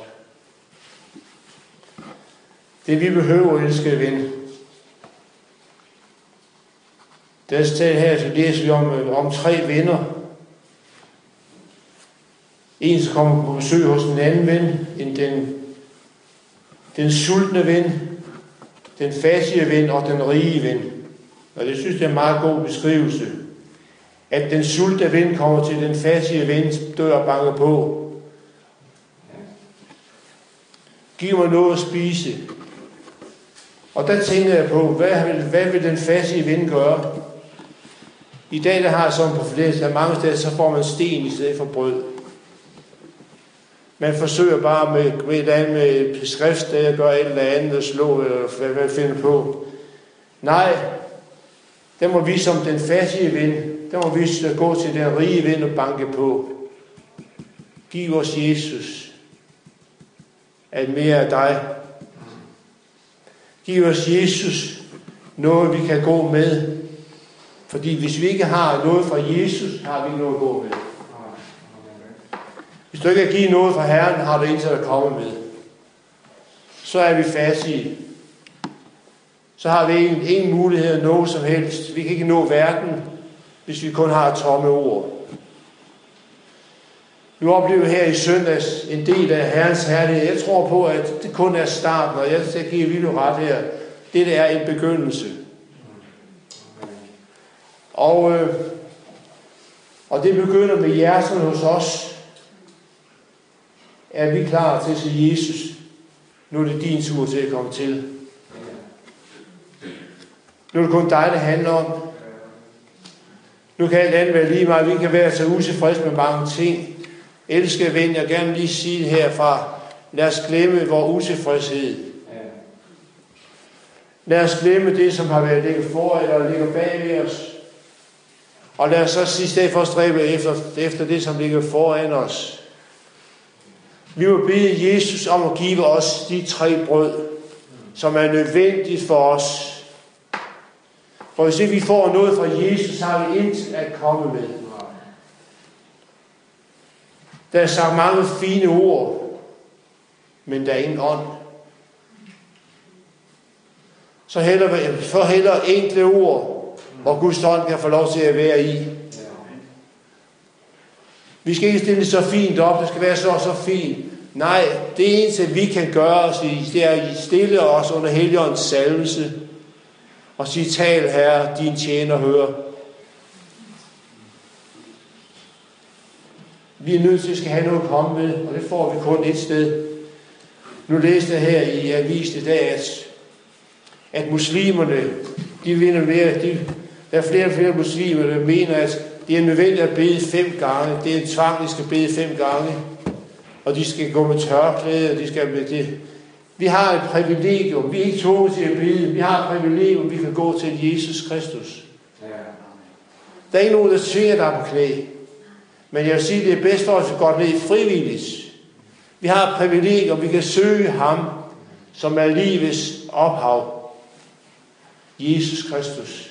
Speaker 2: Det vi behøver, elskede ven. Der står her, så læser vi om, om tre venner. En, som kommer på besøg hos en anden ven, end den, den sultne ven, den fattige ven og den rige ven. Og det synes jeg er en meget god beskrivelse. At den sultne ven kommer til den fattige vens dør og banker på. Giv mig noget at spise. Og der tænker jeg på, hvad vil, hvad vil den fattige ven gøre? I dag der har jeg sådan på flere, mange steder, så får man sten i stedet for brød. Man forsøger bare med, med et andet med skriftsted at gøre et eller andet og slå, eller hvad man finder på. Nej, der må vi som den fattige ven, der må vi gå til den rige ven og banke på. Giv os Jesus, at mere af dig. Giv os Jesus, noget vi kan gå med. Fordi hvis vi ikke har noget fra Jesus, har vi ikke noget at gå med. Hvis du ikke kan give noget fra Herren, har du intet at komme med. Så er vi fattige. Så har vi ingen, ingen mulighed at nå som helst. Vi kan ikke nå verden, hvis vi kun har tomme ord. Nu oplever vi her i søndags en del af Herrens herlighed. Jeg tror på, at det kun er starten, og jeg skal give Vildt ret her. Det er en begyndelse. Og, øh, og det begynder med hjertet hos os. Er vi klar til at sige, Jesus, nu er det din tur til at komme til. Nu er det kun dig, det handler om. Nu kan alt andet være lige meget. Vi kan være så utilfredse med mange ting. Elskede ven, jeg gerne lige sige det herfra. Lad os glemme vores utilfredshed. Lad os glemme det, som har været ligget foran eller ligger bag ved os. Og lad os så i stedet for at stræbe efter, efter det, som ligger foran os. Vi vil bede Jesus om at give os de tre brød, som er nødvendigt for os. For hvis ikke vi får noget fra Jesus, så har vi intet at komme med. Der er sagt mange fine ord, men der er ingen ånd. Så heller, for heller enkle ord, hvor Guds ånd kan få lov til at være i. Vi skal ikke stille det så fint op, det skal være så så fint. Nej, det eneste vi kan gøre os i, det er at stille os under Helligåndens salvelse og sige, tal Herre, din tjener hører. Vi er nødt til at skal have noget at komme med, og det får vi kun et sted. Nu læste jeg her i avisen i dag, at, at muslimerne, de vinder mere, de, der er flere og flere muslimer, der mener, at det er nødvendigt at bede fem gange. Det er en tvang, de skal bede fem gange. Og de skal gå med tørklæde, og de skal med det. Vi har et privilegium. Vi er ikke tvunget til at bede. Vi har et privilegium, vi kan gå til Jesus Kristus. Der er ikke nogen, der tvinger dig på knæ. Men jeg vil sige, at det er bedst for os at gå ned frivilligt. Vi har et privilegium, vi kan søge ham, som er livets ophav. Jesus Kristus.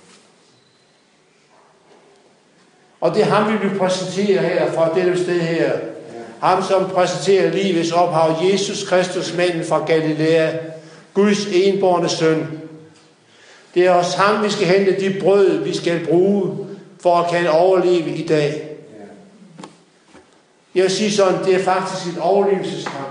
Speaker 2: Og det er ham, vi vil præsentere her fra dette sted her. Ham, som præsenterer livets ophav. Jesus Kristus, manden fra Galilea. Guds enbårne søn. Det er også ham, vi skal hente de brød, vi skal bruge, for at kan overleve i dag. Jeg vil sige sådan, det er faktisk en overlevelseskamp.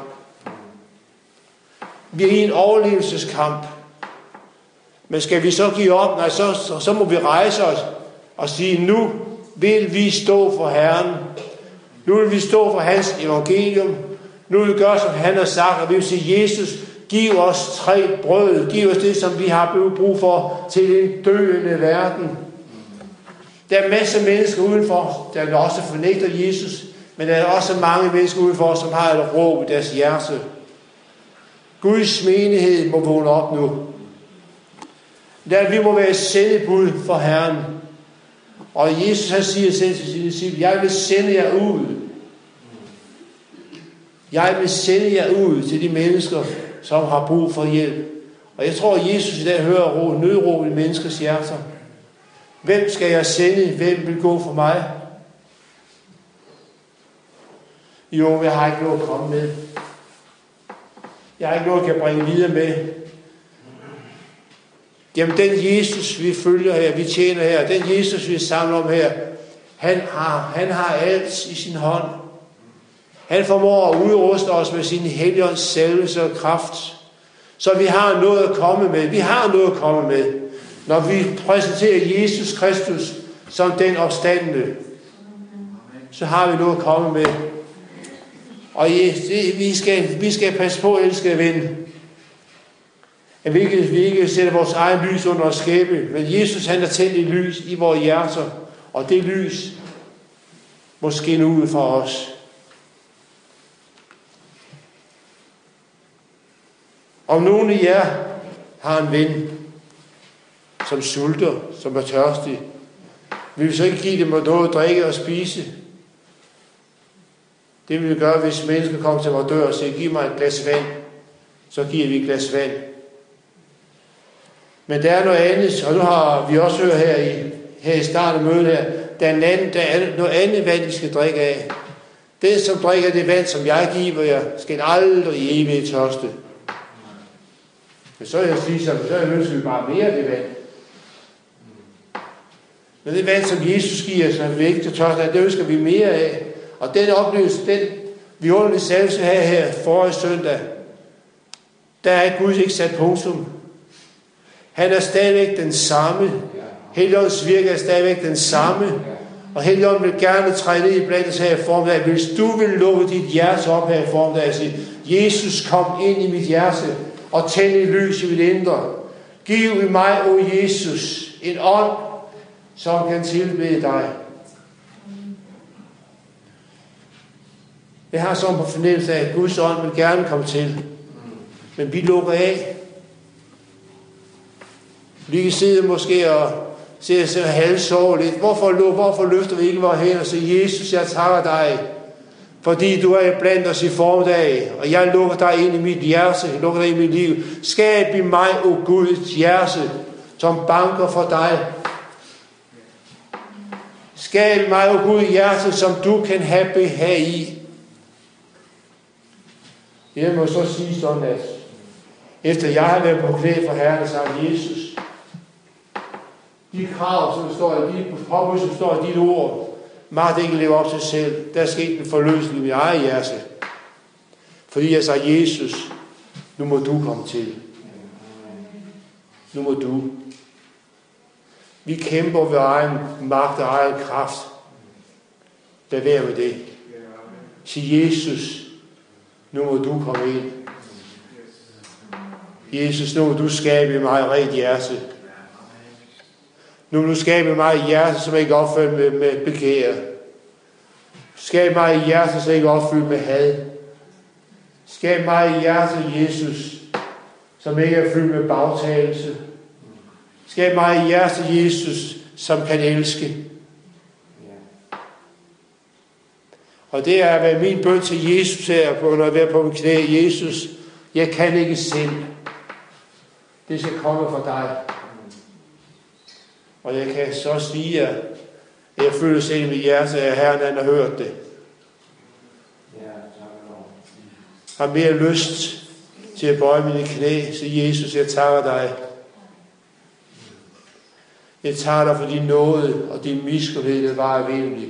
Speaker 2: Vi er i en overlevelseskamp. Men skal vi så give op? Nej, så, så, så må vi rejse os og sige, nu vil vi stå for Herren. Nu vil vi stå for hans evangelium. Nu vil vi gøre, som han har sagt, og vi vil sige, Jesus, giv os tre brød. Giv os det, som vi har brug for til en døende verden. Der er masser af mennesker udenfor, der også fornægter Jesus, men der er også mange mennesker udenfor, som har et råb i deres hjerte. Guds menighed må vågne op nu. Der vi må være sendebud for Herren. Og Jesus han siger selv til sine disciple, jeg vil sende jer ud. Jeg vil sende jer ud til de mennesker, som har brug for hjælp. Og jeg tror, at Jesus i dag hører råd, nødråb i menneskers hjerter. Hvem skal jeg sende? Hvem vil gå for mig? Jo, jeg har ikke noget at komme med. Jeg har ikke noget, jeg kan bringe videre med. Jamen, den Jesus, vi følger her, vi tjener her, den Jesus, vi samler om her, han har, han har alt i sin hånd. Han formår at udruste os med sin Helligånds salvelse og kraft. Så vi har noget at komme med. Vi har noget at komme med, når vi præsenterer Jesus Kristus som den opstandne. Så har vi noget at komme med. Og vi skal, vi skal passe på, elskede ven, At vi ikke, vi ikke sætter vores egen lys under os skæbe, men Jesus han har tændt et lys i vores hjerter, og det lys må skinne ud fra os. Om nogen af jer har en ven, som sulter, som er tørstig, vil vi så ikke give dem noget at drikke og spise? Det vil vi gøre, hvis mennesker kommer til vores dør og siger, giv mig et glas vand. Så giver vi et glas vand. Men der er noget andet, og nu har vi også hørt her i, her i starten af mødet her, der er, en anden, der er noget andet vand, I skal drikke af. Den, som drikker det vand, som jeg giver jer, skal aldrig i evigt tørste. Men så er jeg sige, så er jeg ønsker vi bare mere af det vand. Men det vand, som Jesus giver, som vi ikke til tørste af, det ønsker vi mere af. Og den oplevelse, den vi underlige salvelse her, her forrige søndag, der er Gud ikke sat punktum. Han er stadigvæk den samme. Helligåndens virke er stadigvæk den samme. Og Helligånden vil gerne træde ned i blandt os her i formiddag. Hvis du vil lukke dit hjerte op her i formiddag og sige, Jesus, kom ind i mit hjerte og tænd et lys i mit indre. Giv i mig, o Jesus, en ånd, som kan tilbede dig. Jeg har sådan på fornemmelse af, at Guds ånd vil gerne komme til. Men vi lukker af. Vi kan sidde måske og se os halvsove lidt. Hvorfor, hvorfor løfter vi ikke vores hænder og siger, Jesus, jeg takker dig, fordi du er blandt os i formiddag, og jeg lukker dig ind i mit hjerte, jeg lukker dig ind i mit liv. Skab i mig, o Gud, et hjerte, som banker for dig. Skab i mig, o Gud, et hjerte, som du kan have behag i. Jeg må så sige sådan, at efter jeg har været på knæ for Herren og sagt, Jesus, de krav, som står i dit påbud, som står i dit ord, magt ikke leve op til selv. Der skal ikke en forløsning i mit eget hjerte. Fordi jeg sagde, Jesus, nu må du komme til. Nu må du. Vi kæmper ved egen magt og egen kraft. Lad være med det. Sig Jesus, nu må du komme ind. Jesus, nu må du skabe i mig et rent hjerte. Nu må du skabe mig et hjerte, som ikke er opfyldt med, med begær. Skab mig et hjerte, som ikke er opfyldt med had. Skab mig et hjerte, Jesus, som ikke er fyldt med bagtagelse. Skab mig et hjerte, Jesus, som kan elske. Og det er hvad min bøn til Jesus her, når jeg er på min knæ. Jesus, jeg kan ikke selv. Det skal komme fra dig. Og jeg kan så sige, at jeg føler selv i mit hjerte, at Herren han har hørt det. Har mere lyst til at bøje mine knæ, så Jesus, jeg takker dig. Jeg takker dig for din nåde og din miskundhed, der var evindelig.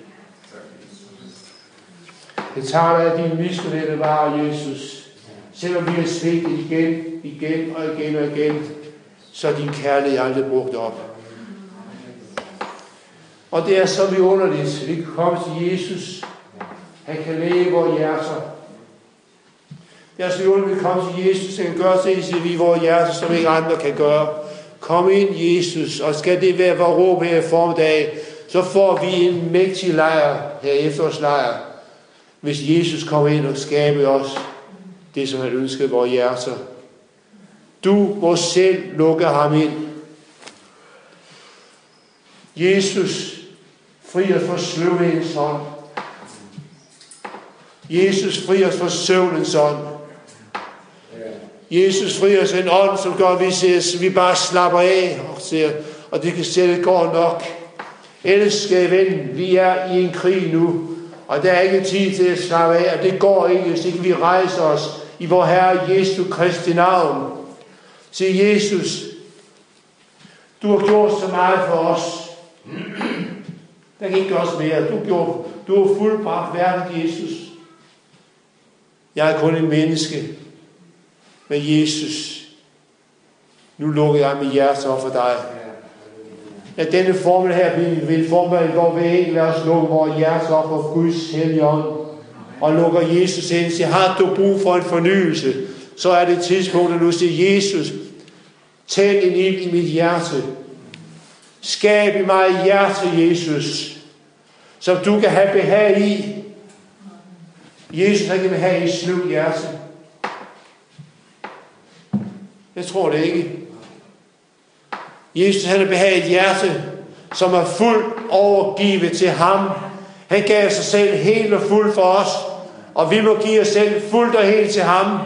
Speaker 2: Jeg takker dig af din miskundhed, der var, Jesus. Selvom vi har svigtet igen, igen og igen og igen, så er din kærlighed aldrig brugt op. Og det er så vidunderligt. Vi kan komme til Jesus. Han kan leve i vores hjerter. Det er så vidunderligt, vi kan komme til Jesus. Han kan gøre ting i vores hjerter, som ikke andre kan gøre. Kom ind, Jesus. Og skal det være vores råb her i formiddag, så får vi en mægtig lejr her efterårslejr. Hvis Jesus kommer ind og skaber os det, som han ønsker i vores hjerter. Du må selv lukke ham ind. Jesus, fri os fra sløvningens ånd. Jesus, fri os fra søvnens ånd. Jesus, fri os en ånd, som gør, at vi, ser, vi bare slapper af og, ser, og det kan se, at det går nok. Elskede ven, vi er i en krig nu, og der er ikke tid til at slappe af, og det går ikke, hvis ikke vi rejser os i vor Herre Jesu Kristi navn. Sig Jesus, du har gjort så meget for os. Der kan ikke gøres mere. Du, gjorde, du har fuldbragt værket, Jesus. Jeg er kun en menneske. Men Jesus, nu lukker jeg mit hjerte op for dig. At denne formel her vil formel, hvor vi ikke lader os lukke vores hjerte op for Guds hellige ånd. Og lukker Jesus ind og siger, har du brug for en fornyelse, så er det tidspunkt, at du siger, Jesus, tænd en ild i mit hjerte. Skab i mig et hjerte, Jesus, som du kan have behag i. Jesus, han kan behag i et slugt hjerte. Jeg tror det ikke. Jesus, han har behag i et hjerte, som er fuldt overgivet til ham. Han gav sig selv helt og fuldt for os, og vi må give os selv fuldt og helt til ham.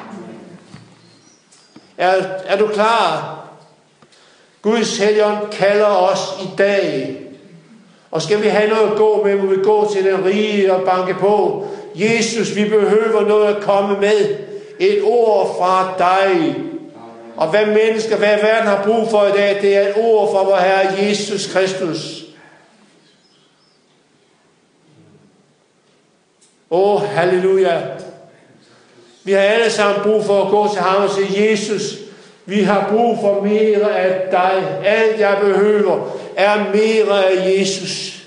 Speaker 2: Er, er du klar? Guds Helligånd kalder os i dag. Og skal vi have noget at gå med, må vi gå til den rige og banke på. Jesus, vi behøver noget at komme med. Et ord fra dig. Og hvad mennesker, hvad verden har brug for i dag, det er et ord fra vor Herre Jesus Kristus. Åh, oh, halleluja. Vi har alle sammen brug for at gå til ham og sige, Jesus, vi har brug for mere af dig. Alt jeg behøver er mere af Jesus.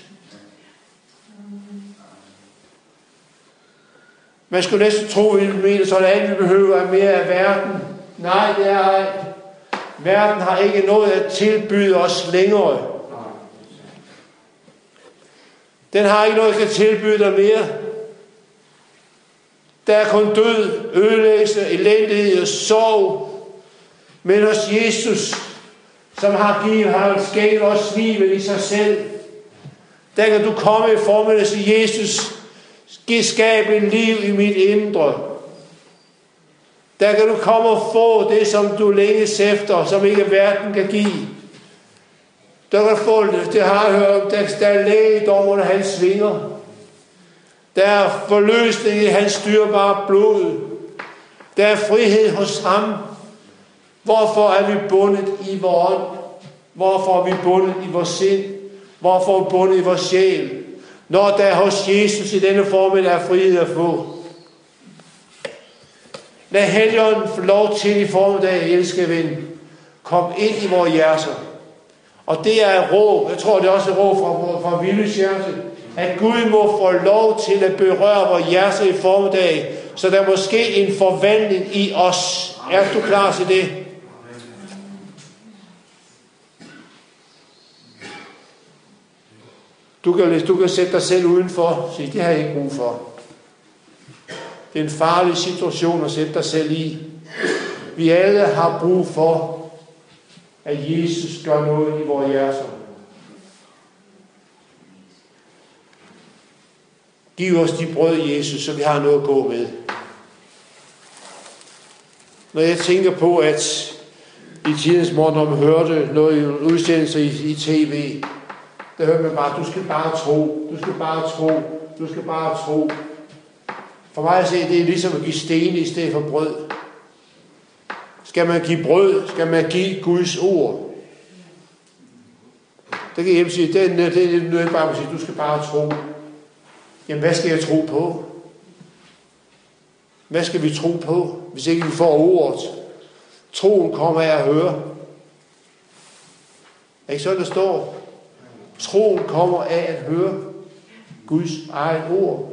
Speaker 2: Man skulle næsten tro, at vi mener, så alt vi behøver er mere af verden. Nej, det er ej. Verden har ikke noget at tilbyde os længere. Den har ikke noget at tilbyde dig mere. Der er kun død, ødelæggelse, elendighed og sorg. Men hos Jesus, som har givet ham skænket os livet i sig selv, der kan du komme i formel og sige, Jesus, giv skabe et liv i mit indre. Der kan du komme og få det, som du længes efter, som ikke verden kan give. Der kan du få det, det har jeg hørt, der, der er lægedom under hans vinger. Der er forløsning i hans dyrebare blod. Der er frihed hos ham. Hvorfor er vi bundet i vores ånd? Hvorfor er vi bundet i vores sind? Hvorfor er vi bundet i vores sjæl? Når der er hos Jesus i denne form, der er frihed at få. Lad Helligånden få lov til i formiddag, elskede ven. Kom ind i vores hjerter. Og det er et råb, jeg tror det er også et råb fra, fra Willys hjerte, at Gud må få lov til at berøre vores hjerter i formiddag, så der må ske en forvandling i os. Er du klar til det? Du kan, du kan sætte dig selv udenfor og sige, det har jeg ikke brug for. Det er en farlig situation at sætte dig selv i. Vi alle har brug for, at Jesus gør noget i vores hjerter. Giv os de brød, Jesus, så vi har noget at gå med. Når jeg tænker på, at i tidens morgen, når man hørte noget i udsendelser i, i tv, der hørte man bare, du skal bare tro, du skal bare tro, du skal bare tro. For mig at se, det er ligesom at give sten i stedet for brød. Skal man give brød, skal man give Guds ord. Det kan jeg hjemme sige, det er, det er noget bare at sige, du skal bare tro. Jamen, hvad skal jeg tro på? Hvad skal vi tro på, hvis ikke vi får ordet? Troen kommer af at høre. Er ikke sådan, der står? Troen kommer af at høre Guds eget ord.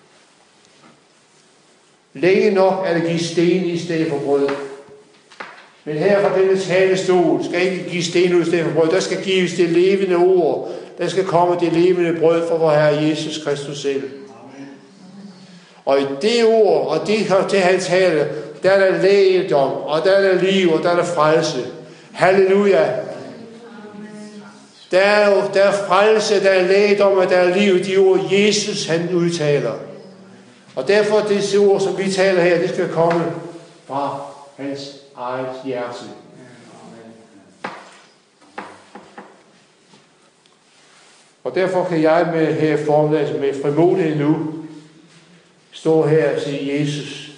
Speaker 2: Længe nok er det give sten i stedet for brød. Men her fra denne talestol skal ikke give sten ud i stedet for brød. Der skal gives det levende ord. Der skal komme det levende brød fra vor Herre Jesus Kristus selv. Og i det ord, og det til han taler, der er der lægedom, og der er der liv, og der er der frelse. Halleluja. Der er jo, der er frelse, der er lægedom, og der er liv, de ord Jesus han udtaler. Og derfor det ord, som vi taler her, det skal komme fra hans eget hjerte. Og derfor kan jeg med her i formiddag med frimodighed nu stå her og sige, Jesus,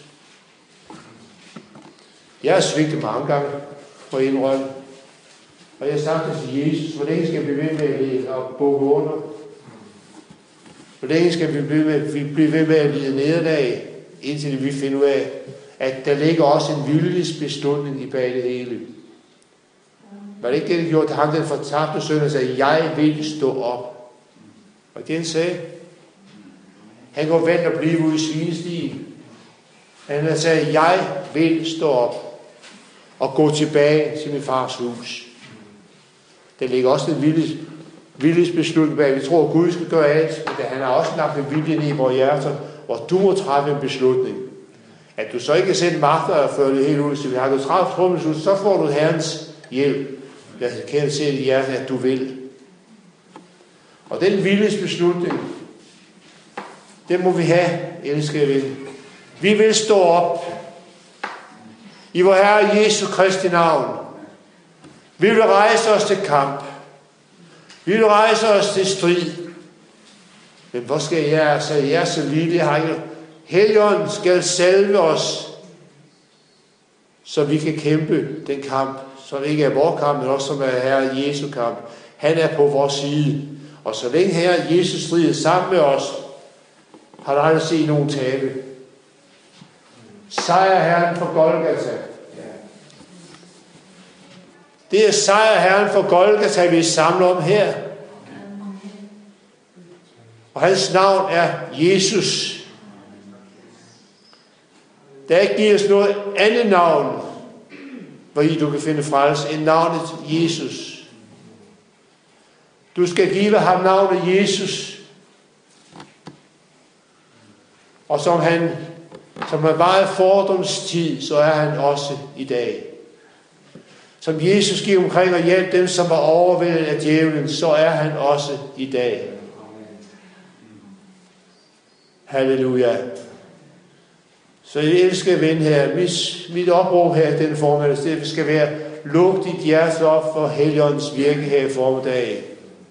Speaker 2: jeg har svigtet mange gange på indrømme. Og jeg har sagt til Jesus, hvor længe skal vi blive ved med at bukke under? Hvor længe skal vi blive, med, vi blive ved med at lide nederlag, indtil vi finder ud af, at der ligger også en viljesbeslutning i bag det hele. Var det ikke det, der gjorde, at han den fortabte søn og sagde, jeg vil stå op. Og det han sagde, han går vendt og blive ude i svinestien. Han har sagt, jeg vil stå op og gå tilbage til min fars hus. Der ligger også en vilje, viljesbeslutning bag. Vi tror, at Gud skal gøre alt, men han har også lagt en vilje i vores hjerter, hvor du må træffe en beslutning. At du så ikke selv magter at føre det helt ud, så vi har du træffet en beslutning, så får du Herrens hjælp. Jeg kan se i hjertet, at du vil. Og den viljesbeslutning, den må vi have, elskede ven. Vi vil stå op i vor Herre Jesu Kristi navn. Vi vil rejse os til kamp. Vi vil rejse os til strid. Men hvor skal jeg, så jeg er så lille, jeg har ikke. Helligånden skal salve os, så vi kan kæmpe den kamp, som ikke er vores kamp, men også som er Herre Jesu kamp. Han er på vores side. Og så længe Herre Jesus strider sammen med os, har der aldrig set nogen tabe. Sejr Herren for Golgata. Det er sejr Herren for Golgata, vi samler om her. Og hans navn er Jesus. Der er ikke givet os noget andet navn, hvor I du kan finde frelse, end navnet Jesus. Du skal give ham navnet Jesus. Og som han, som han var i fordoms tid, så er han også i dag. Som Jesus gik omkring og hjalp dem, som var overvældet af djævlen, så er han også i dag. Halleluja. Så jeg elsker ven her. Mit, mit opråb her i den formiddag, det skal være, luk dit hjerte op for Helligåndens virke her i formiddag.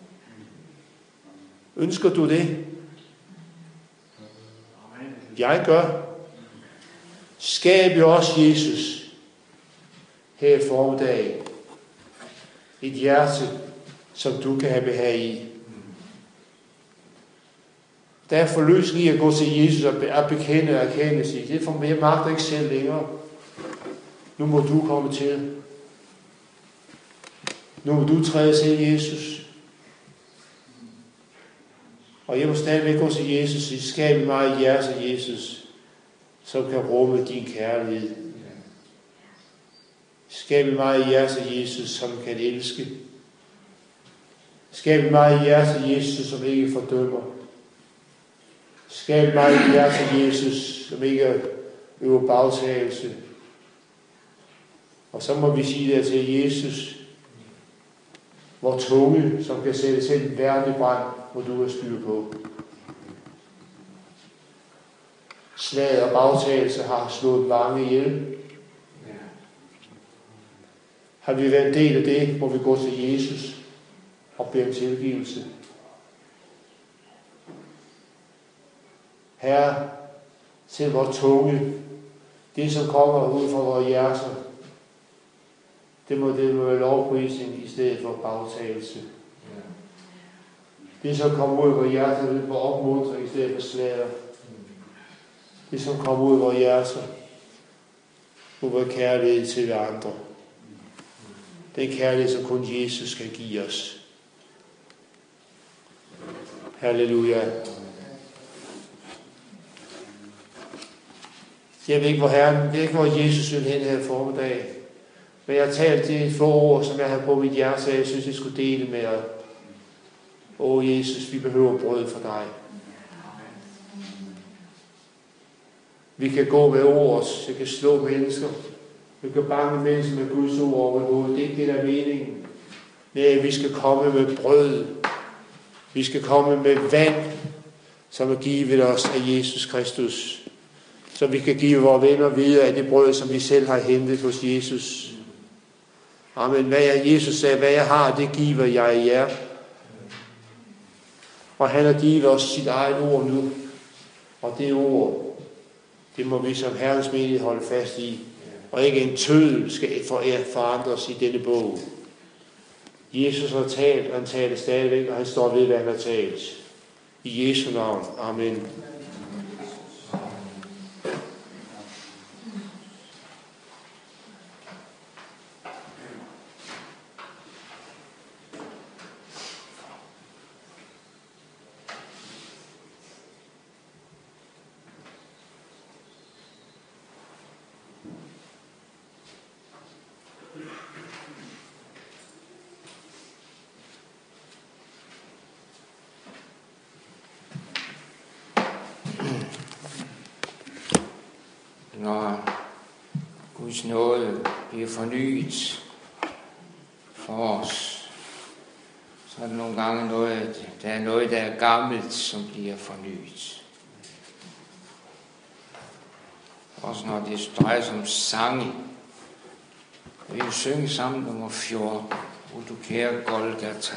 Speaker 2: Ønsker du det? Jeg gør. Skab jo også Jesus her i formiddag. Et hjerte, som du kan have behag i. Der er forløsning i at gå til Jesus og bekende og erkende sig. Det er for mig, jeg magter ikke selv længere. Nu må du komme til. Nu må du træde til Jesus. Og jeg må stadigvæk gå til Jesus. I skab mig i hjertet, Jesus, som kan rumme din kærlighed. Skab mig i hjertet, Jesus, som kan elske. Skab mig i hjertet, Jesus, som ikke fordømmer. Skab mig i hjertet, Jesus, som ikke øver bagtagelse. Og så må vi sige der til Jesus, hvor tunge, som kan sætte til en verden i brand, hvor du er styr på. Slaget og bagtagelse har slået mange ihjel. Har vi været en del af det, må vi gå til Jesus og bede om tilgivelse. Herre, til vores tunge, det som kommer ud fra vores hjerter, det må det må være lovprisning i stedet for bagtagelse. Det som kommer ud af vores hjerter, det må opmuntring i stedet for slager. Det som kommer ud af vores hjerter, må være kærlighed til andre. Den kærlighed, som kun Jesus kan give os. Halleluja. Jeg ved ikke, hvor Herren, jeg ved ikke, hvor Jesus vil hen her formiddag. Men jeg har talt de få ord, som jeg havde på mit hjerte, så jeg synes, jeg skulle dele med jer. Åh, Jesus, vi behøver brød for dig. Vi kan gå med ord, vi kan slå mennesker. Vi kan banke mennesker med Guds ord over hovedet. Det er ikke det, der er meningen. Nej, vi skal komme med brød. Vi skal komme med vand, som er givet os af Jesus Kristus. Så vi kan give vores venner videre af det brød, som vi selv har hentet hos Jesus. Amen. Hvad jeg, Jesus sagde, hvad jeg har, det giver jeg jer. Og han har givet os sit eget ord nu. Og det ord, det må vi som Herrens menighed holde fast i. Og ikke en tødel skal forandres i denne bog. Jesus har talt, og han taler stadigvæk, og han står ved, hvad han har talt. I Jesu navn. Amen.
Speaker 1: Når Guds nåde bliver fornyet for os, så er der nogle gange noget, der er noget, der er gammelt, som bliver fornyet. Også når det drejer sig om sange. Vi vil synge sammen nummer fjorten, O du kære Golgata.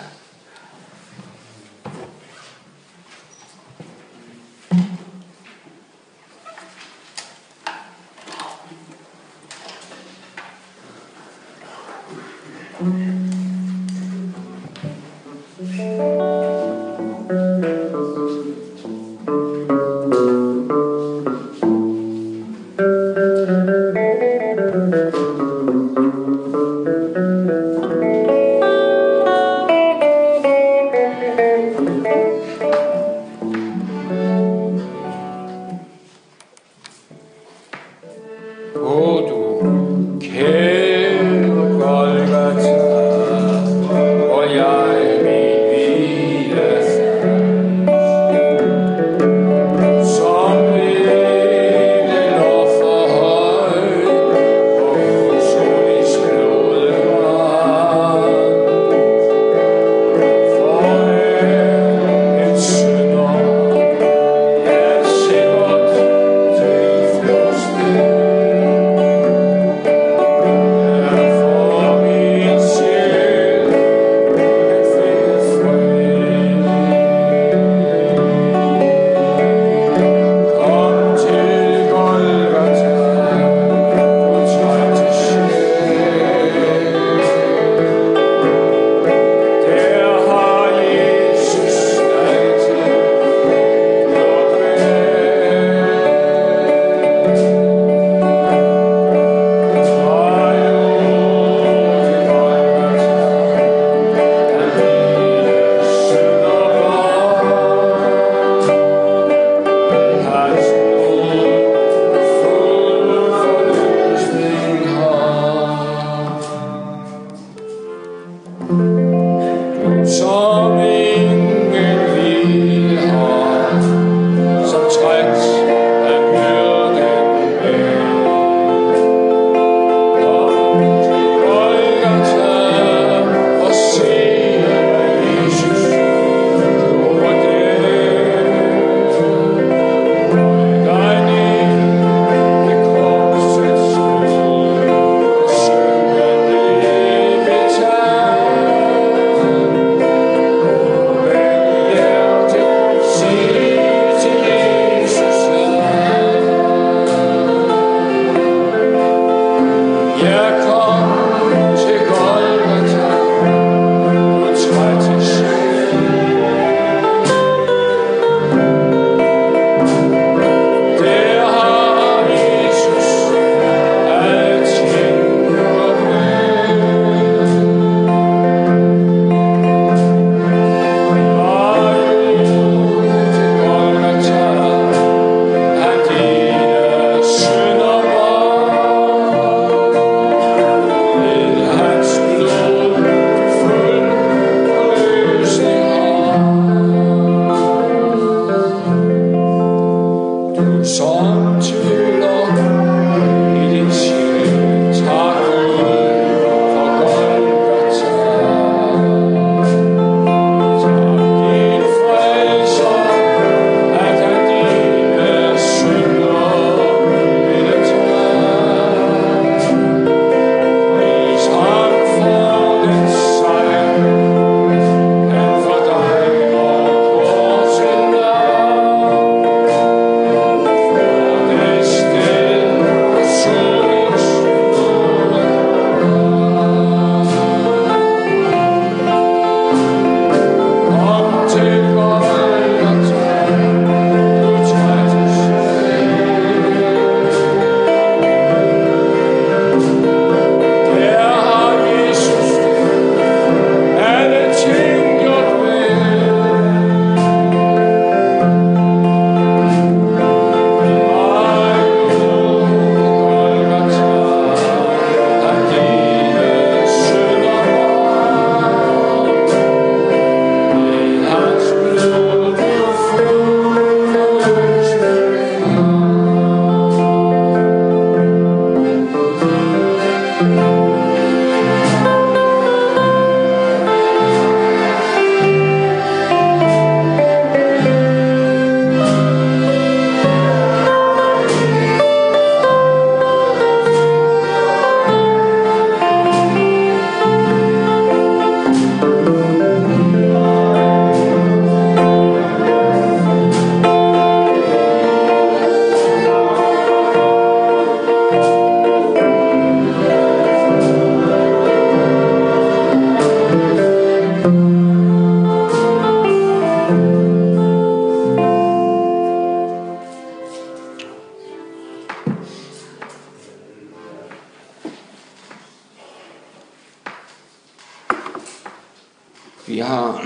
Speaker 1: Vi har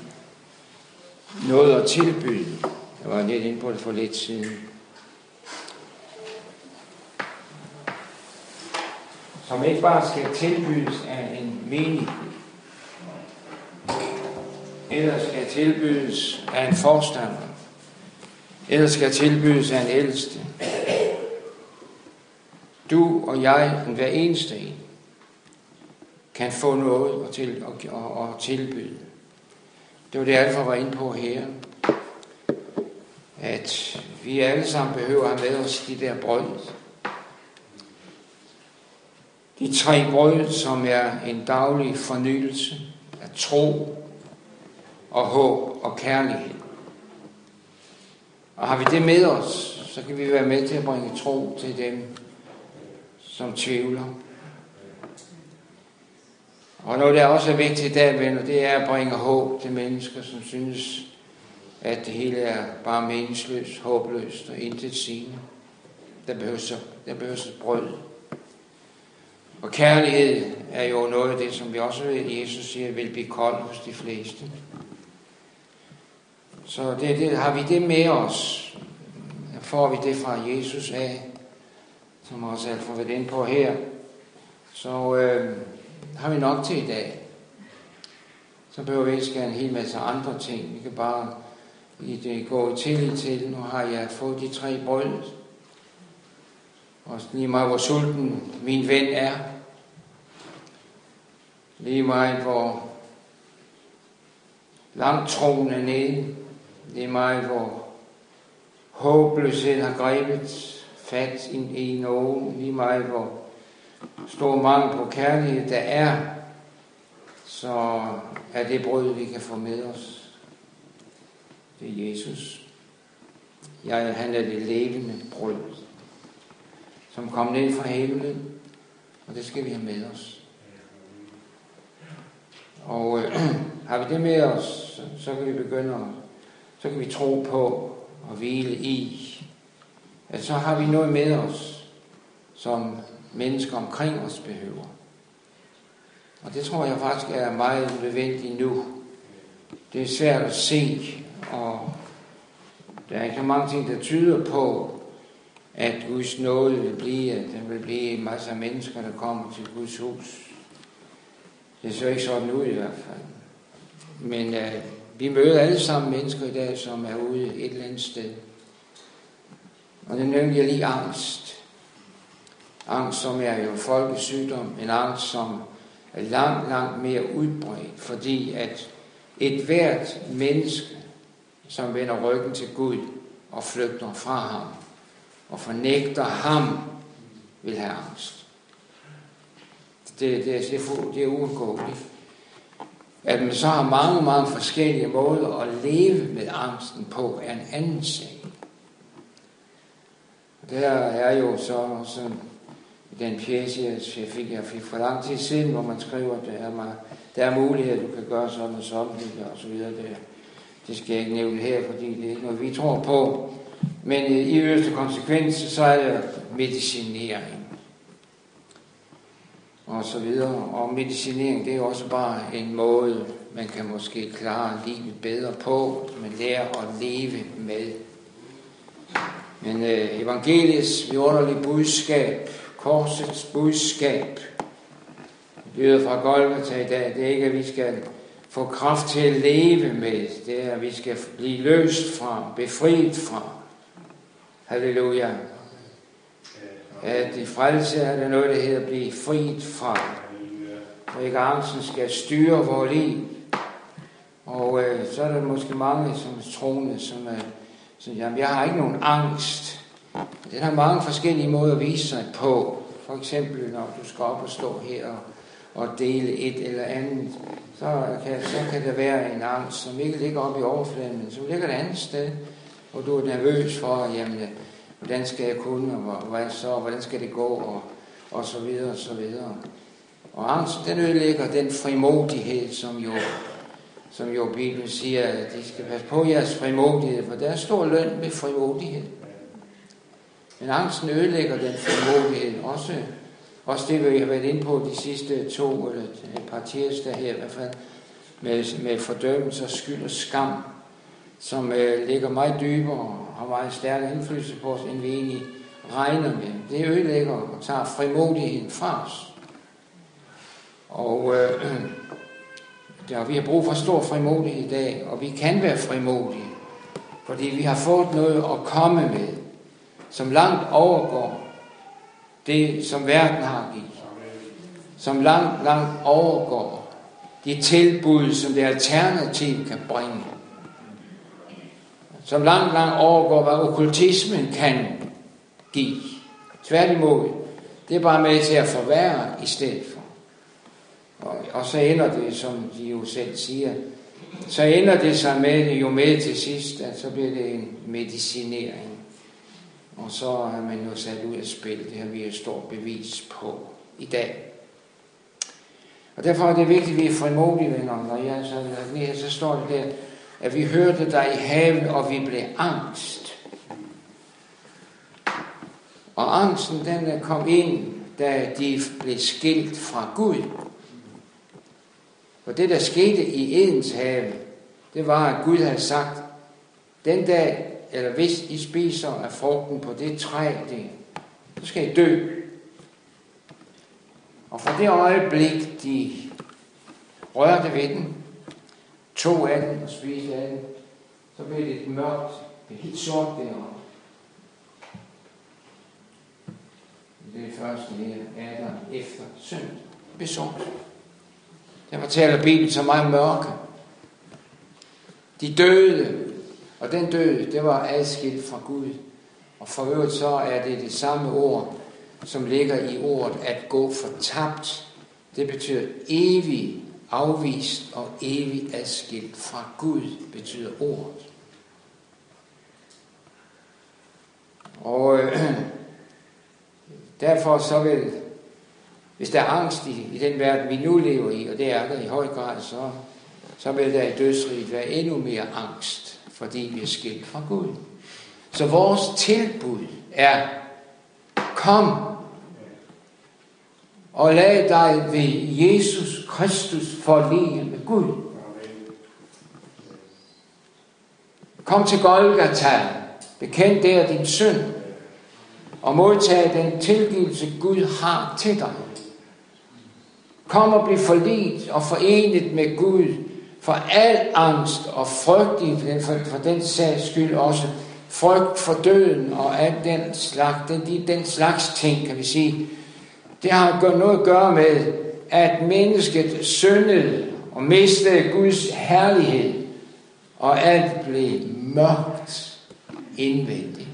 Speaker 1: noget at tilbyde. Jeg var lidt inde på det for lidt siden. Som ikke bare skal tilbydes af en menighed, eller skal tilbydes af en forstander, eller skal tilbydes af en ældste. Du og jeg, hver eneste en, kan få noget at, til, at, at, at tilbyde. Det var det, Alfa var inde på her. At vi alle sammen behøver at have med os de der brød. De tre brød, som er en daglig fornyelse af tro og håb og kærlighed. Og har vi det med os, så kan vi være med til at bringe tro til dem, som tvivler. Og noget, der også er vigtigt der, venner, det er at bringe håb til mennesker, som synes, at det hele er bare meningsløst, håbløst og intetsigende. Der behøves, der behøves et brød. Og kærlighed er jo noget af det, som vi også ved, Jesus siger, vil blive koldt hos de fleste. Så det, det, har vi det med os, får vi det fra Jesus af, som også Alfa har været inde på her, så øh, har vi nok til i dag. Så behøver vi ikke skære en hel masse andre ting. Vi kan bare i det gå i tillid til, nu har jeg fået de tre brød, og lige meget hvor sulten min ven er, lige meget hvor langt troen er nede, lige meget hvor håbløshed har grebet fat ind i nogen, lige meget hvor stor mangel på kærlighed der er, så er det brød, vi kan få med os. Det er Jesus. Jeg, han er det levende brød, som kom ned fra himlen, og det skal vi have med os. Og øh, har vi det med os, så, så kan vi begynde at, så kan vi tro på og hvile i, at så har vi noget med os, som mennesker omkring os behøver. Og det tror jeg faktisk er meget nødvendigt nu. Det er svært at se, og der er ikke så mange ting, der tyder på, at Guds nåde vil blive, at der vil blive en masse af mennesker, der kommer til Guds hus. Det ser ikke sådan ud i hvert fald. Men øh, vi møder alle sammen mennesker i dag, som er ude et eller andet sted. Og det nævner jeg lige angst. Angst, som er jo folkesygdom, en angst, som er langt, langt mere udbredt, fordi at et hvert menneske, som vender ryggen til Gud og flygter fra ham og fornægter ham, vil have angst. Det, det, det, er, det er uundgåeligt. At man så har mange, mange forskellige måder at leve med angsten på, er en anden sag. Der er jo så sådan, den pjece, jeg fik, jeg fik for lang tid siden, hvor man skriver, at der er, der er mulighed, du kan gøre sådan og sådan, og så videre. Det, det skal jeg ikke nævne her, fordi det er ikke noget, vi tror på. Men i yderste konsekvens, så er det medicinering. Og så videre. Og medicinering, det er jo også bare en måde, man kan måske klare livet bedre på, man lærer at leve med. Men øh, evangeliets vidunderlige budskab, korsets budskab, lyder fra Golgata i dag, det er ikke, at vi skal få kraft til at leve med, det er, at vi skal blive løst fra, befriet fra. Halleluja. At i frelse er det noget, der hedder at blive friet fra. Og ikke angsten skal styre vores liv. Og øh, så er der måske mange som troende, som er så, jamen, jeg har ikke nogen angst. Den har mange forskellige måder at vise sig på. For eksempel, når du skal op og stå her og, og dele et eller andet, så kan, så kan der være en angst, som ikke ligger oppe i overfladen, men som ligger et andet sted, hvor du er nervøs for, jamen, hvordan skal jeg kunne, og hvad så, hvordan skal det gå, og, og så videre, og så videre. Og angsten, den ødelægger den frimodighed, som jo som jo Bibelen siger, at de skal passe på jeres frimodighed, for der er stor løn med frimodighed. Men angsten ødelægger den frimodighed. Også, også det, vi har været inde på de sidste to eller et par tirsdage her i hvert fald. med, med fordømmelse og skyld og skam, som øh, ligger meget dybere og har meget stærkere indflydelse på os, end vi egentlig regner med. Det ødelægger og tager frimodigheden fra os. Og øh, der, vi har brug for stor frimodighed i dag, og vi kan være frimodige, fordi vi har fået noget at komme med, som langt overgår det, som verden har givet. Som langt, langt overgår de tilbud, som det alternativ kan bringe. Som langt, langt overgår, hvad okkultismen kan give. Tværtimod, det er bare med til at forværre i stedet for. Og, og så ender det, som de jo selv siger, så ender det sig med jo med til sidst, at så bliver det en medicinering. Og så er man jo sat ud af spil. Det har vi et stort bevis på i dag. Og derfor er det vigtigt, at vi er frimodige, venner. Når jeg så lagt ned, så står det der, at vi hørte dig i havet, og vi blev angst. Og angsten, den kom ind, da de blev skilt fra Gud. Og det, der skete i Edens have, det var, at Gud havde sagt, den dag, eller hvis I spiser af frugten på det træ, det, så skal I dø. Og fra det øjeblik, de rørte ved den, tog af den og spiste af den, så blev det et mørkt, det helt sort deroppe. Det er første her, Adam efter synd, blev sort. Der fortæller Bibelen så meget mørke. De døde, og den døde, det var adskilt fra Gud. Og for øvrigt så er det det samme ord, som ligger i ordet at gå fortabt. Det betyder evig afvist og evig adskilt fra Gud, betyder ordet. Og øh, derfor så vil, hvis der er angst i, i den verden, vi nu lever i, og det er der i høj grad, så, så vil der i dødsriget være endnu mere angst, fordi vi er skilt fra Gud. Så vores tilbud er, kom og lad dig ved Jesus Kristus forlige med Gud. Kom til Golgata, bekend der din synd, og modtag den tilgivelse Gud har til dig. Kom og bliv forliget og forenet med Gud for al angst og frygt, for, for den sags skyld også, frygt for døden og al den slags, den, den slags ting, kan vi sige. Det har noget at gøre med, at mennesket syndede og mistede Guds herlighed, og alt blev mørkt indvendigt.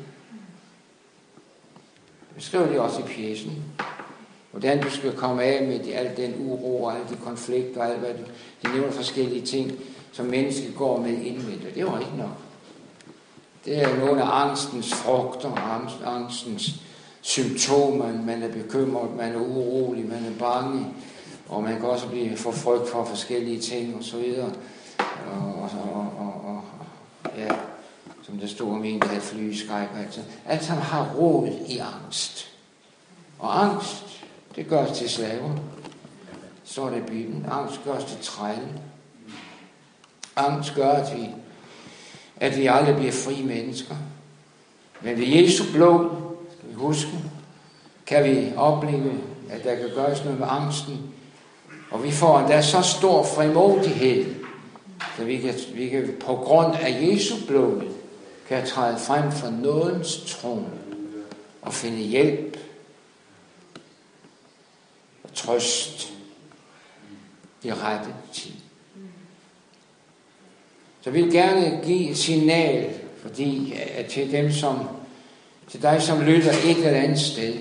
Speaker 1: Det skriver de også i pjecen. Hvordan du skal komme af med de, al den uro og alle de konflikter og alt hvad du, de nævner forskellige ting, som mennesket går med indvendigt. Det var ikke nok. Det er nogle af angstens frugter, angstens symptomer. Man er bekymret, man er urolig, man er bange, og man kan også blive for frygt for forskellige ting og så videre. Og, og, og, og, og ja, som der stod om en, der havde flyskræk og alt sådan. Alt sammen har rod i angst. Og angst, det gør os til slaver. Så er det i Bibelen. Angst gør os til trælle. Angst gør, at vi, at vi aldrig bliver frie mennesker. Men ved Jesu blod, skal vi huske, kan vi opleve, at der kan gøres noget med angsten. Og vi får endda så stor frimodighed, så vi kan, vi kan på grund af Jesu blod, kan træde frem for nådens trone og finde hjælp og trøst i rette tid. Så vi vil gerne give et signal, fordi at til dem som, til dig som lytter et eller andet sted,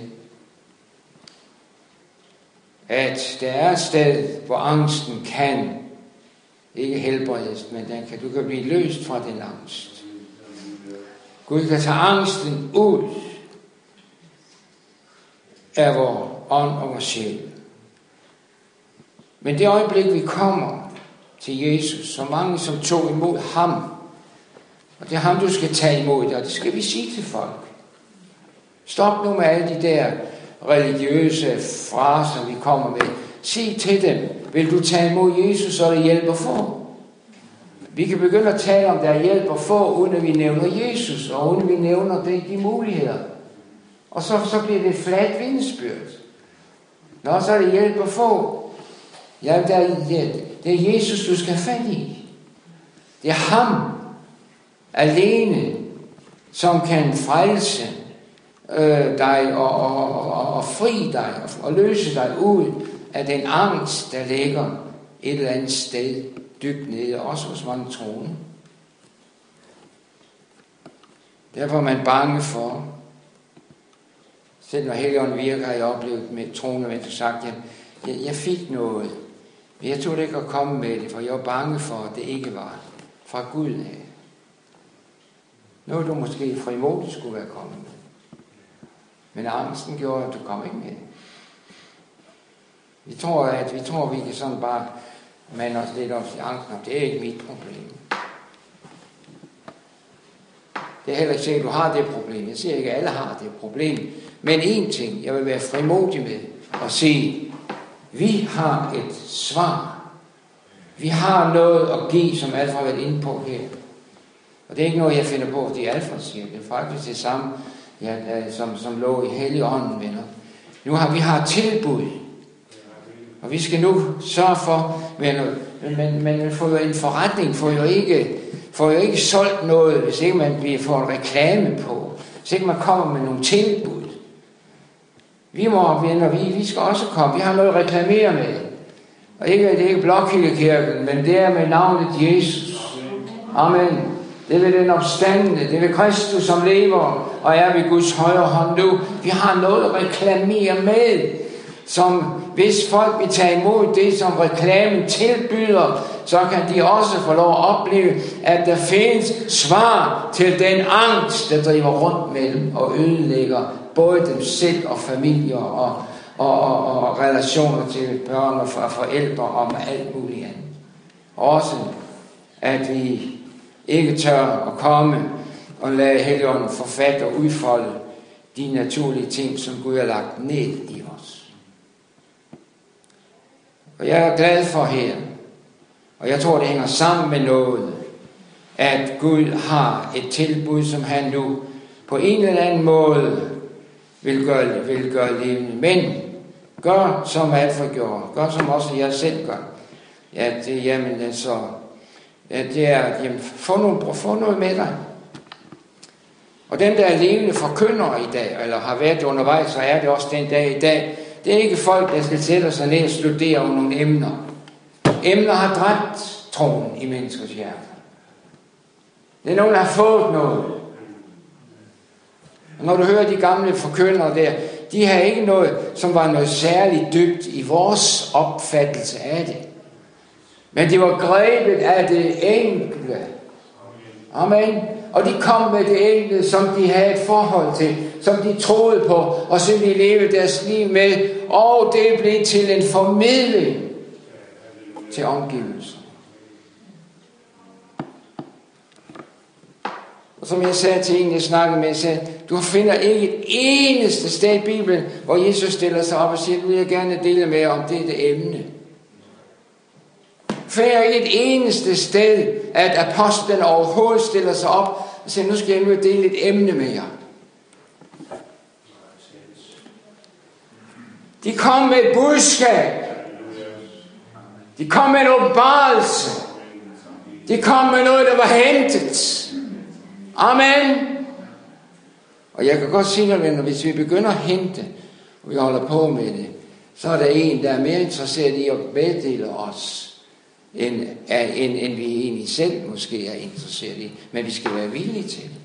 Speaker 1: at der er et sted, hvor angsten kan ikke helbredes, men den kan, du kan blive løst fra den angst. Gud kan tage angsten ud af vores ånd og vores sjæl. Men det øjeblik, vi kommer til Jesus, så mange som tog imod ham, og det er ham, du skal tage imod det, og det skal vi sige til folk. Stop nu med alle de der religiøse fraser, vi kommer med. Sig til dem, vil du tage imod Jesus, så er det hjælp at få. Vi kan begynde at tale om, der er hjælp at få, uden at vi nævner Jesus, og uden at vi nævner de, de muligheder. Og så, så bliver det et fladt vidnesbyrd. Nå, så er det hjælp at få. Ja, det er, det er Jesus, du skal have fat i. Det er ham alene, som kan frelse øh, dig og, og, og, og fri dig og, og løse dig ud af den angst, der ligger et eller andet sted dybt nede, også hos mange troende. Derfor er man bange for, selv når Helligånden virker, har jeg oplevet med troende mennesker sagt, at jeg, jeg fik noget, men jeg tog det ikke at komme med det, for jeg var bange for, at det ikke var fra Gud af. Noget du måske frimodigt skulle være kommet med. Men angsten gjorde, at du kom ikke med. Vi tror, at vi tror, at vi kan sådan bare mande os lidt op til angsten. Det er ikke mit problem. Det er heller ikke sikkert, at du har det problem. Jeg siger ikke, at alle har det problem. Men en ting, jeg vil være frimodig med at sige, vi har et svar. Vi har noget at give, som Alfa har været inde på her. Og det er ikke noget, jeg finder på, det er Alfa siger. Det er faktisk det samme, ja, som, som lå i Helligånden, venner. Nu har vi har tilbud. Og vi skal nu sørge for, men, men, men man får jo en forretning, får jo ikke, får jo ikke solgt noget, hvis ikke man bliver får en reklame på. Hvis ikke man kommer med nogle tilbud. Vi må, venner, vi, vi skal også komme. Vi har noget at reklamere med. Og ikke, det er ikke Blokhildekirken, men det er med navnet Jesus. Amen. Det er ved den opstandende, det er ved Kristus, som lever og er ved Guds højre hånd nu. Vi har noget at reklamere med, som hvis folk vil tage imod det, som reklamen tilbyder, så kan de også få lov at opleve, at der findes svar til den angst, der driver rundt med dem og ødelægger både dem selv og familier og, og, og, og relationer til børn og forældre og alt muligt andet. Også at vi ikke tør at komme og lade Helligånden forfatte og udfolde de naturlige ting, som Gud har lagt ned i os. Og jeg er glad for her, og jeg tror, det hænger sammen med noget, at Gud har et tilbud, som han nu på en eller anden måde vil gøre, vil gøre levende. Men gør, som Alfa gjorde. Gør, som også jeg selv gør. Ja, det, jamen, altså, ja, det er, jamen, få, nogle, få noget med dig. Og dem, der er levende forkyndere i dag, eller har været undervejs, så er det også den dag i dag. Det er ikke folk, der skal sætte sig ned og studere om nogle emner. Emner har dræbt troen i menneskers hjerter. Det er nogen, der har fået noget. Og når du hører de gamle forkyndere der, de har ikke noget, som var noget særligt dybt i vores opfattelse af det. Men det var grebet af det enkle. Amen. Og de kom med det enkle, som de havde et forhold til, som de troede på, og som de levede deres liv med. Og det blev til en formidling til omgivelser. Og som jeg sagde til en, jeg snakkede med, jeg sagde, du finder ikke et eneste sted i Bibelen, hvor Jesus stiller sig op og siger, vil jeg gerne dele med om det er det emne. Du finder ikke et eneste sted, at apostlen overhovedet stiller sig op og siger, nu skal jeg nu dele et emne med jer. De kom med et budskab. De kom med en åbenbarelse. De kom med noget, der var hentet. Amen. Og jeg kan godt sige dig, venner, hvis vi begynder at hente, og vi holder på med det, så er der en, der er mere interesseret i at meddele os, end, end, end vi egentlig selv måske er interesseret i. Men vi skal være villige til det.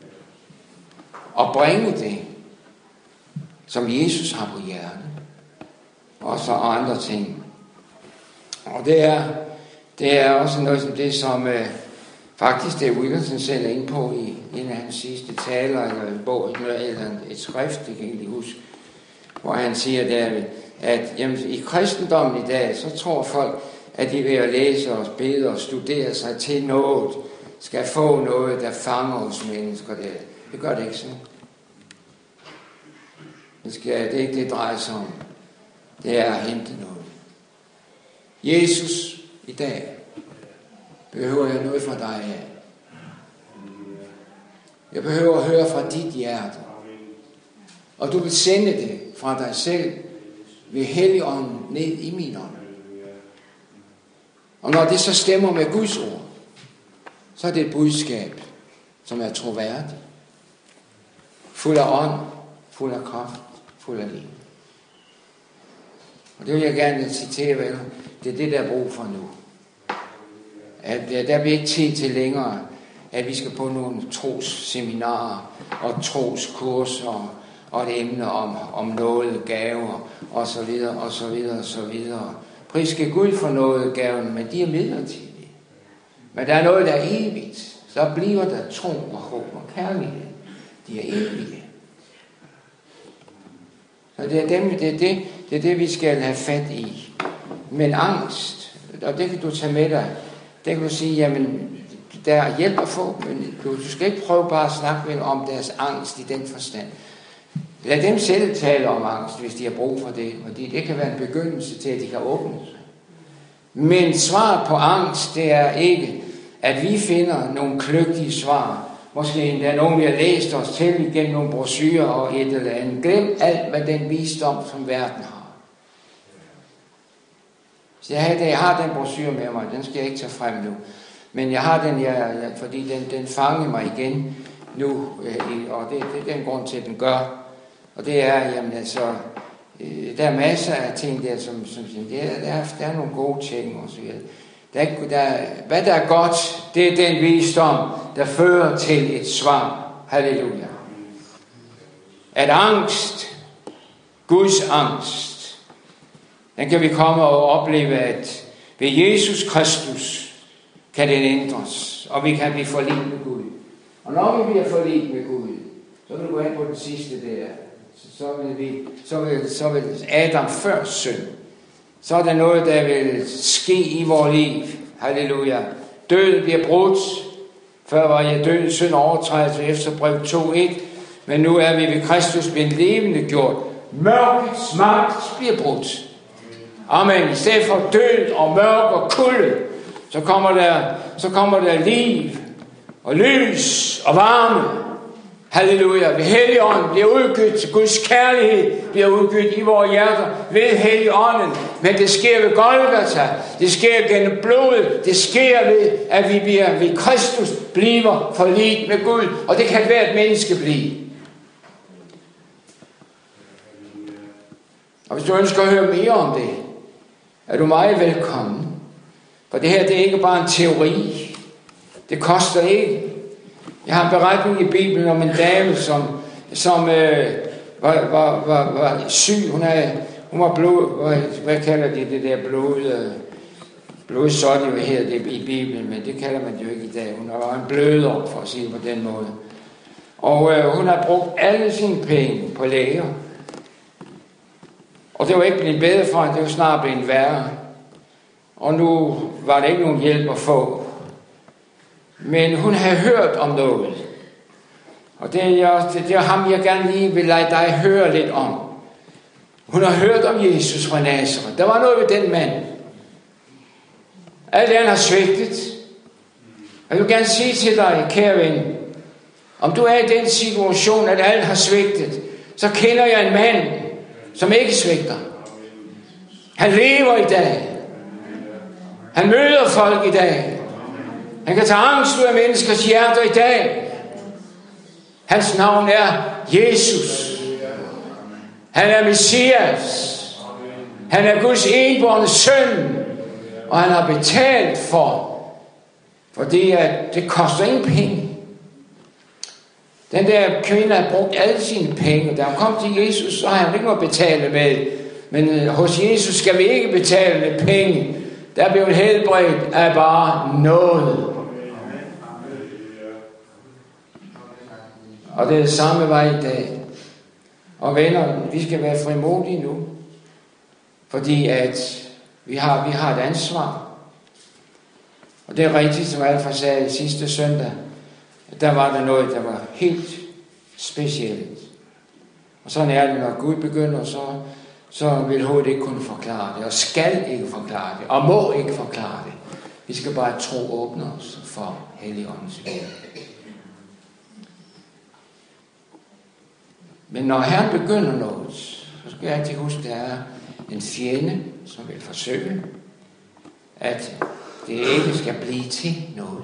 Speaker 1: Og bringe det, som Jesus har på hjertet. Og så andre ting. Og det er, det er også noget som det, som øh, faktisk det Wilkerson selv er inde på i en af hans sidste taler, eller en bog, eller et skrift, det kan jeg ikke huske, hvor han siger der, at jamen, i kristendommen i dag, så tror folk, at de ved at læse og bede og studere sig til noget, skal få noget, der fanger hos mennesker der. Det gør det ikke sådan. Det, skal, det er ikke det, det drejer sig om. Det er at hente noget. Jesus i dag behøver jeg noget fra dig af. Jeg behøver at høre fra dit hjerte. Og du vil sende det fra dig selv ved Helligånden ned i min ånd. Og når det så stemmer med Guds ord, så er det et budskab, som er troværdigt. Fuld af ånd, fuld af kraft, fuld af liv. Og det vil jeg gerne citere, vel? Det er det, der er brug for nu. At der bliver ikke tid til længere, at vi skal på nogle trosseminarer og troskurser og et emne om, om noget, gaver og så videre og så videre og så videre. Pris skal Gud for noget gaven, men de er midlertidige. Men der er noget, der er evigt. Så bliver der tro og håb og kærlighed. De er evige. Så det er, dem, det, er det, det er det, vi skal have fat i. Men angst, og det kan du tage med dig, det kan du sige, jamen, der er hjælp at få, men du, du skal ikke prøve bare at snakke om deres angst i den forstand. Lad dem selv tale om angst, hvis de har brug for det, og det, det kan være en begyndelse til, at de kan åbne sig. Men svaret på angst, det er ikke, at vi finder nogle kløgtige svar. Måske endda nogen, vi har læst os til igennem nogle brochurer og et eller andet. Glem alt, hvad den visdom, som verden har. Så jeg har, jeg har den brochure med mig, den skal jeg ikke tage frem nu. Men jeg har den, jeg, jeg, fordi den, den fanger mig igen nu, øh, og det, det er den grund til, at den gør. Og det er, jamen altså, øh, der er masser af ting der, som, som der, der, er, der er nogle gode ting og så videre. Der er, der, hvad der er godt, det er den visdom, der fører til et svar. Halleluja. At angst, Guds angst, den kan vi komme og opleve, at ved Jesus Kristus kan den ændres, og vi kan blive forliget med Gud. Og når vi bliver forliget med Gud, så vil du gå ind på den sidste der, så vil, vi, så vil, så vil Adam før synd. Så er der noget, der vil ske i vores liv. Halleluja. Døden bliver brudt. Før var jeg død i synd overtrædelse efter brev to et. Men nu er vi ved Kristus blevet levende gjort. Mørkets magt bliver brudt. Amen. I stedet for død og mørk og kulde, så kommer der, så kommer der liv og lys og varme. Halleluja. Ved Helligånden bliver udgivet, Guds kærlighed bliver udgivet i vores hjerter ved Helligånden. Men det sker ved Golgata. Det sker gennem blodet. Det sker ved, at vi bliver ved Kristus bliver forliget med Gud. Og det kan hvert menneske blive. Og hvis du ønsker at høre mere om det, er du meget velkommen. For det her, det er ikke bare en teori. Det koster ikke. Jeg har en beretning i Bibelen om en dame, som, som øh, var, var, var, var syg. Hun, er, hun var blod, hvad, hvad kalder de det der blod, øh, blodsåt, hvad hedder det i Bibelen, men det kalder man jo ikke i dag. Hun var en bløder, for at sige det på den måde. Og øh, hun har brugt alle sine penge på læger. Og det var ikke blevet bedre for hende, det var snart blevet værre. Og nu var der ikke nogen hjælp at få. Men hun havde hørt om noget. Og det er, jeg, det, det er ham, jeg gerne lige vil lade dig høre lidt om. Hun har hørt om Jesus fra Nazareth. Der var noget ved den mand. Alt andet har svigtet. Jeg vil gerne sige til dig, kære ven, om du er i den situation, at alt har svigtet, så kender jeg en mand, som ikke svigter. Han lever i dag. Han møder folk i dag. Han kan tage angst ud af menneskers hjerter i dag. Hans navn er Jesus. Han er Messias. Han er Guds enbårne søn. Og han har betalt for, fordi at det koster ingen penge. Den der kvinde har brugt alle sine penge. Da hun kom til Jesus, så har han ikke noget at betale med. Men hos Jesus skal vi ikke betale med penge. Der bliver helbredt af bare noget. Og det er det samme vej i dag. Og venner, vi skal være frimodige nu. Fordi at vi har, vi har et ansvar. Og det er rigtigt, som Alfa sagde sidste søndag. Der var der noget, der var helt specielt. Og sådan er det, når Gud begynder, så, så vil hovedet ikke kunne forklare det. Og skal ikke forklare det. Og må ikke forklare det. Vi skal bare tro åbne os for Helligåndens vilje. Men når Herren begynder noget, så skal jeg altid huske, at der er en fjende, som vil forsøge, at det ikke skal blive til noget.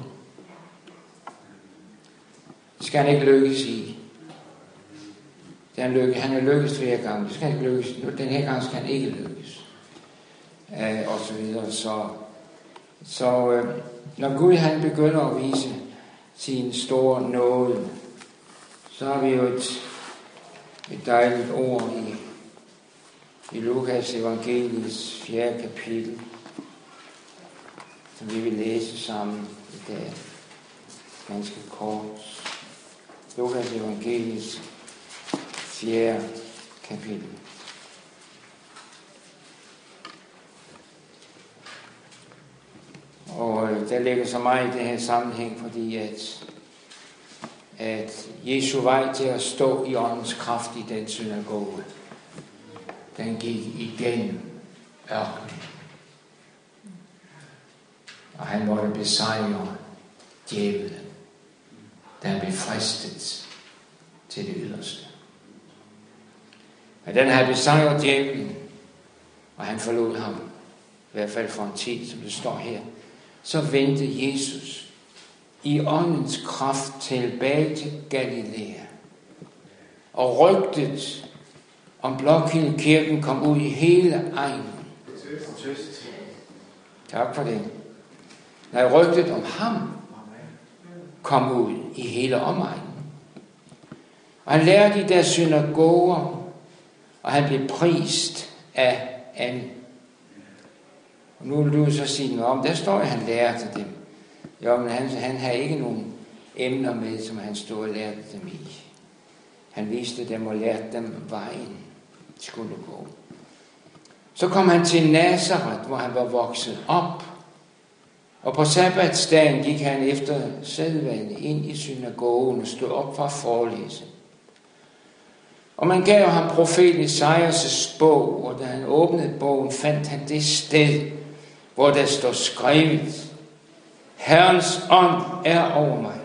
Speaker 1: Det skal han ikke lykkes i. Det han, lykkes, han er lykkes flere gange. Det skal han ikke lykkes. Den her gang skal han ikke lykkes. Uh, og så videre. Så, så uh, når Gud han begynder at vise sin store nåde, så har vi jo et, et dejligt ord i, i Lukas evangeliets fjerde kapitel, som vi vil læse sammen i dag. Ganske kort. Lukas evangeliets fjerde kapitel. Og der ligger så meget i det her sammenhæng, fordi at, at Jesu vej til at stå i åndens kraft i den synagoge, den gik igennem ørkenen. Og han måtte besejre djævlen, da han blev fristet til det yderste. Men den havde besejret djævlen, og han forlod ham, i hvert fald for en tid, som det står her. Så vendte Jesus i åndens kraft tilbage til Galilea. Og rygtet om Blokhildekirken kom ud i hele egnen. Tak for det. Nej, rygtet om ham kom ud i hele omegnen. Og han lærte i deres synagoger, og han blev prist af alle. Og nu vil du så sige noget om, der står at han lærte dem. Jo, men han, han havde ikke nogen emner med, som han stod og lærte dem i. Han viste dem og lærte dem vejen skulle gå. Så kom han til Nazareth, hvor han var vokset op. Og på sabbatsdagen gik han efter sædvane ind i synagogen og stod op for at forelæse. Og man gav ham profeten Esajas bog, og da han åbnede bogen, fandt han det sted, hvor der står skrevet: Herrens ånd er over mig,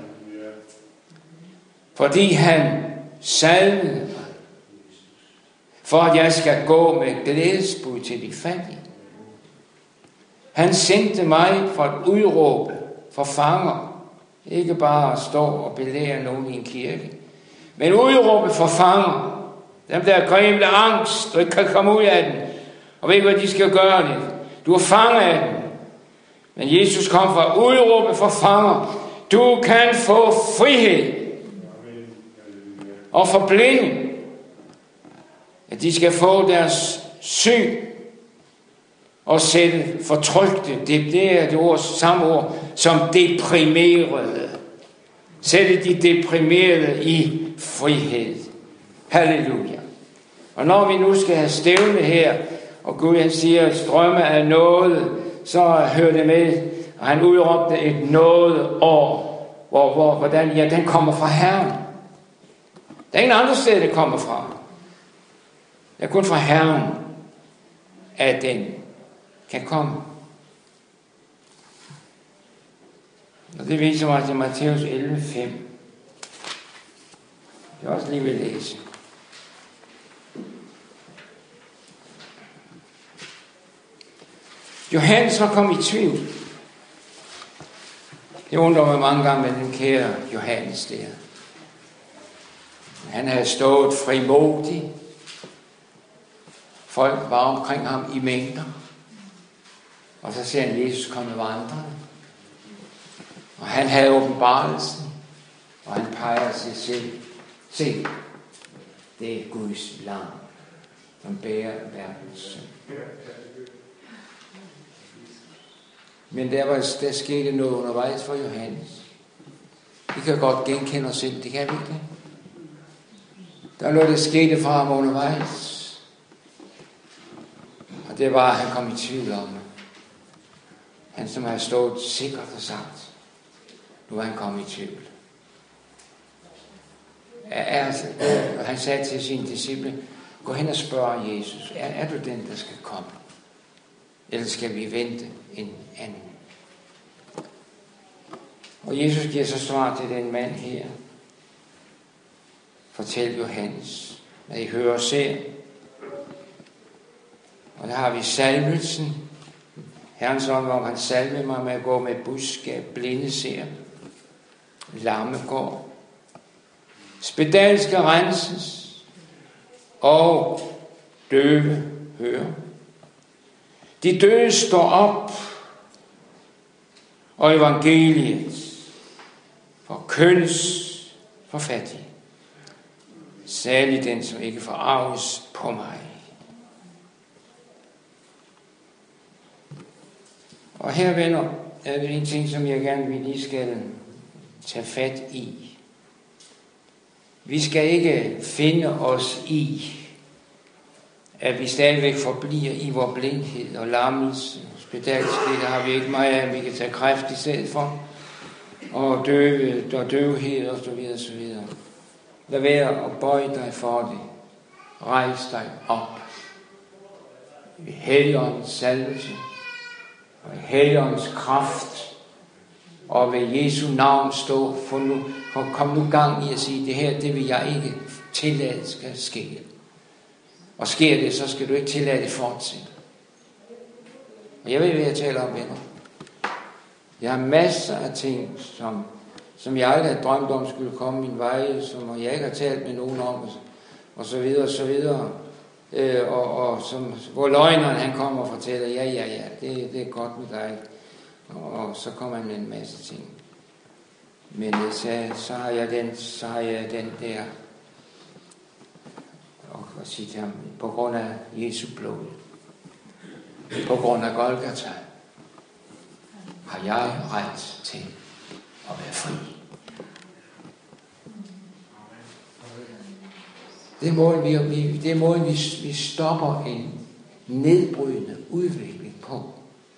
Speaker 1: fordi han salvede mig, for at jeg skal gå med glædesbud til de fattige. Han sendte mig for at udråbe for fanger, ikke bare at stå og belære nogen i en kirke, men udråbe for fanger, dem der er grebet af angst, og ikke kan komme ud af den, og ved ikke, hvad de skal gøre det. Du er fanget af den. Men Jesus kom for at udråbe for fanger. Du kan få frihed. Og for blinde, at de skal få deres syn og sætte fortrykte. Det, det er det ord, samme ord som deprimerede. Sætte de deprimerede i frihed. Halleluja. Og når vi nu skal have stævne her, og Gud han siger strømme af nåde, så hør det med, og han udråbte et nådeår, hvor, hvor, hvordan, ja, den kommer fra Herren. Der er ingen andre steder, det kommer fra. Det er kun fra Herren, at den kan komme. Og det viser mig til Matthæus elleve fem. Det er også lige ved at læse. Johannes var kommet i tvivl. Det undrer mig mange gange med den kære Johannes der. Han havde stået frimodig. Folk var omkring ham i mængder. Og så ser han Jesus komme vandrende. Og han havde åbenbarelsen. Og han peger sig selv. Se, det er Guds lam, som bærer verdens synd. Men der, var, der skete noget undervejs for Johannes. Vi kan godt genkende os selv, det kan vi ikke. Der var noget, der skete for ham undervejs. Og det var, at han kom i tvivl om det. Han som havde stået sikkert og sagt, nu var han kommet i tvivl. Er, er, og han sagde til sine disciple, gå hen og spørg Jesus, er, er du den, der skal komme? Eller skal vi vente en anden? Og Jesus giver så svar til den mand her. Fortæl Johannes, hvad I hører og ser. Og der har vi salvelsen. Herrens ånd, hvor han salvede mig med at gå med budskab, blinde ser, lamme går, spedalske renses, og døve hører. De døde står op, og evangeliet forkyndes for fattige. Særlig den, som ikke forarves på mig. Og her, venner, er det en ting, som jeg gerne vil lige skal tage fat i. Vi skal ikke finde os i, at vi stadigvæk forbliver i vores blindhed og lammelse. Spedalskhed, der har vi ikke meget af, vi kan tage kræft i stedet for. Og døve, og døvhed og så videre, så videre. Lad være at bøje dig for det. Rejs dig op. I Helligåndens salvelse. Og i Helligåndens kraft. Og ved Jesu navn stå. For nu, for kom nu gang i at sige, det her, det vil jeg ikke tillade skal ske. Og sker det, så skal du ikke tillade det fortsætte. Og jeg ved, hvad jeg taler om, venner. Jeg har masser af ting, som, som jeg aldrig havde drømt om skulle komme min vej, som jeg ikke har talt med nogen om, og så videre, og så videre. Øh, og, og som, hvor løgneren han kommer og fortæller, ja, ja, ja, det, det er godt med dig. Og, og så kommer han med en masse ting. Men så, så har jeg den, så har jeg den der, og, og sige til ham, på grund af Jesu blod, på grund af Golgata, har jeg ret til at være fri. Det er måden, vi, det er måden, vi, vi stopper en nedbrydende udvikling på.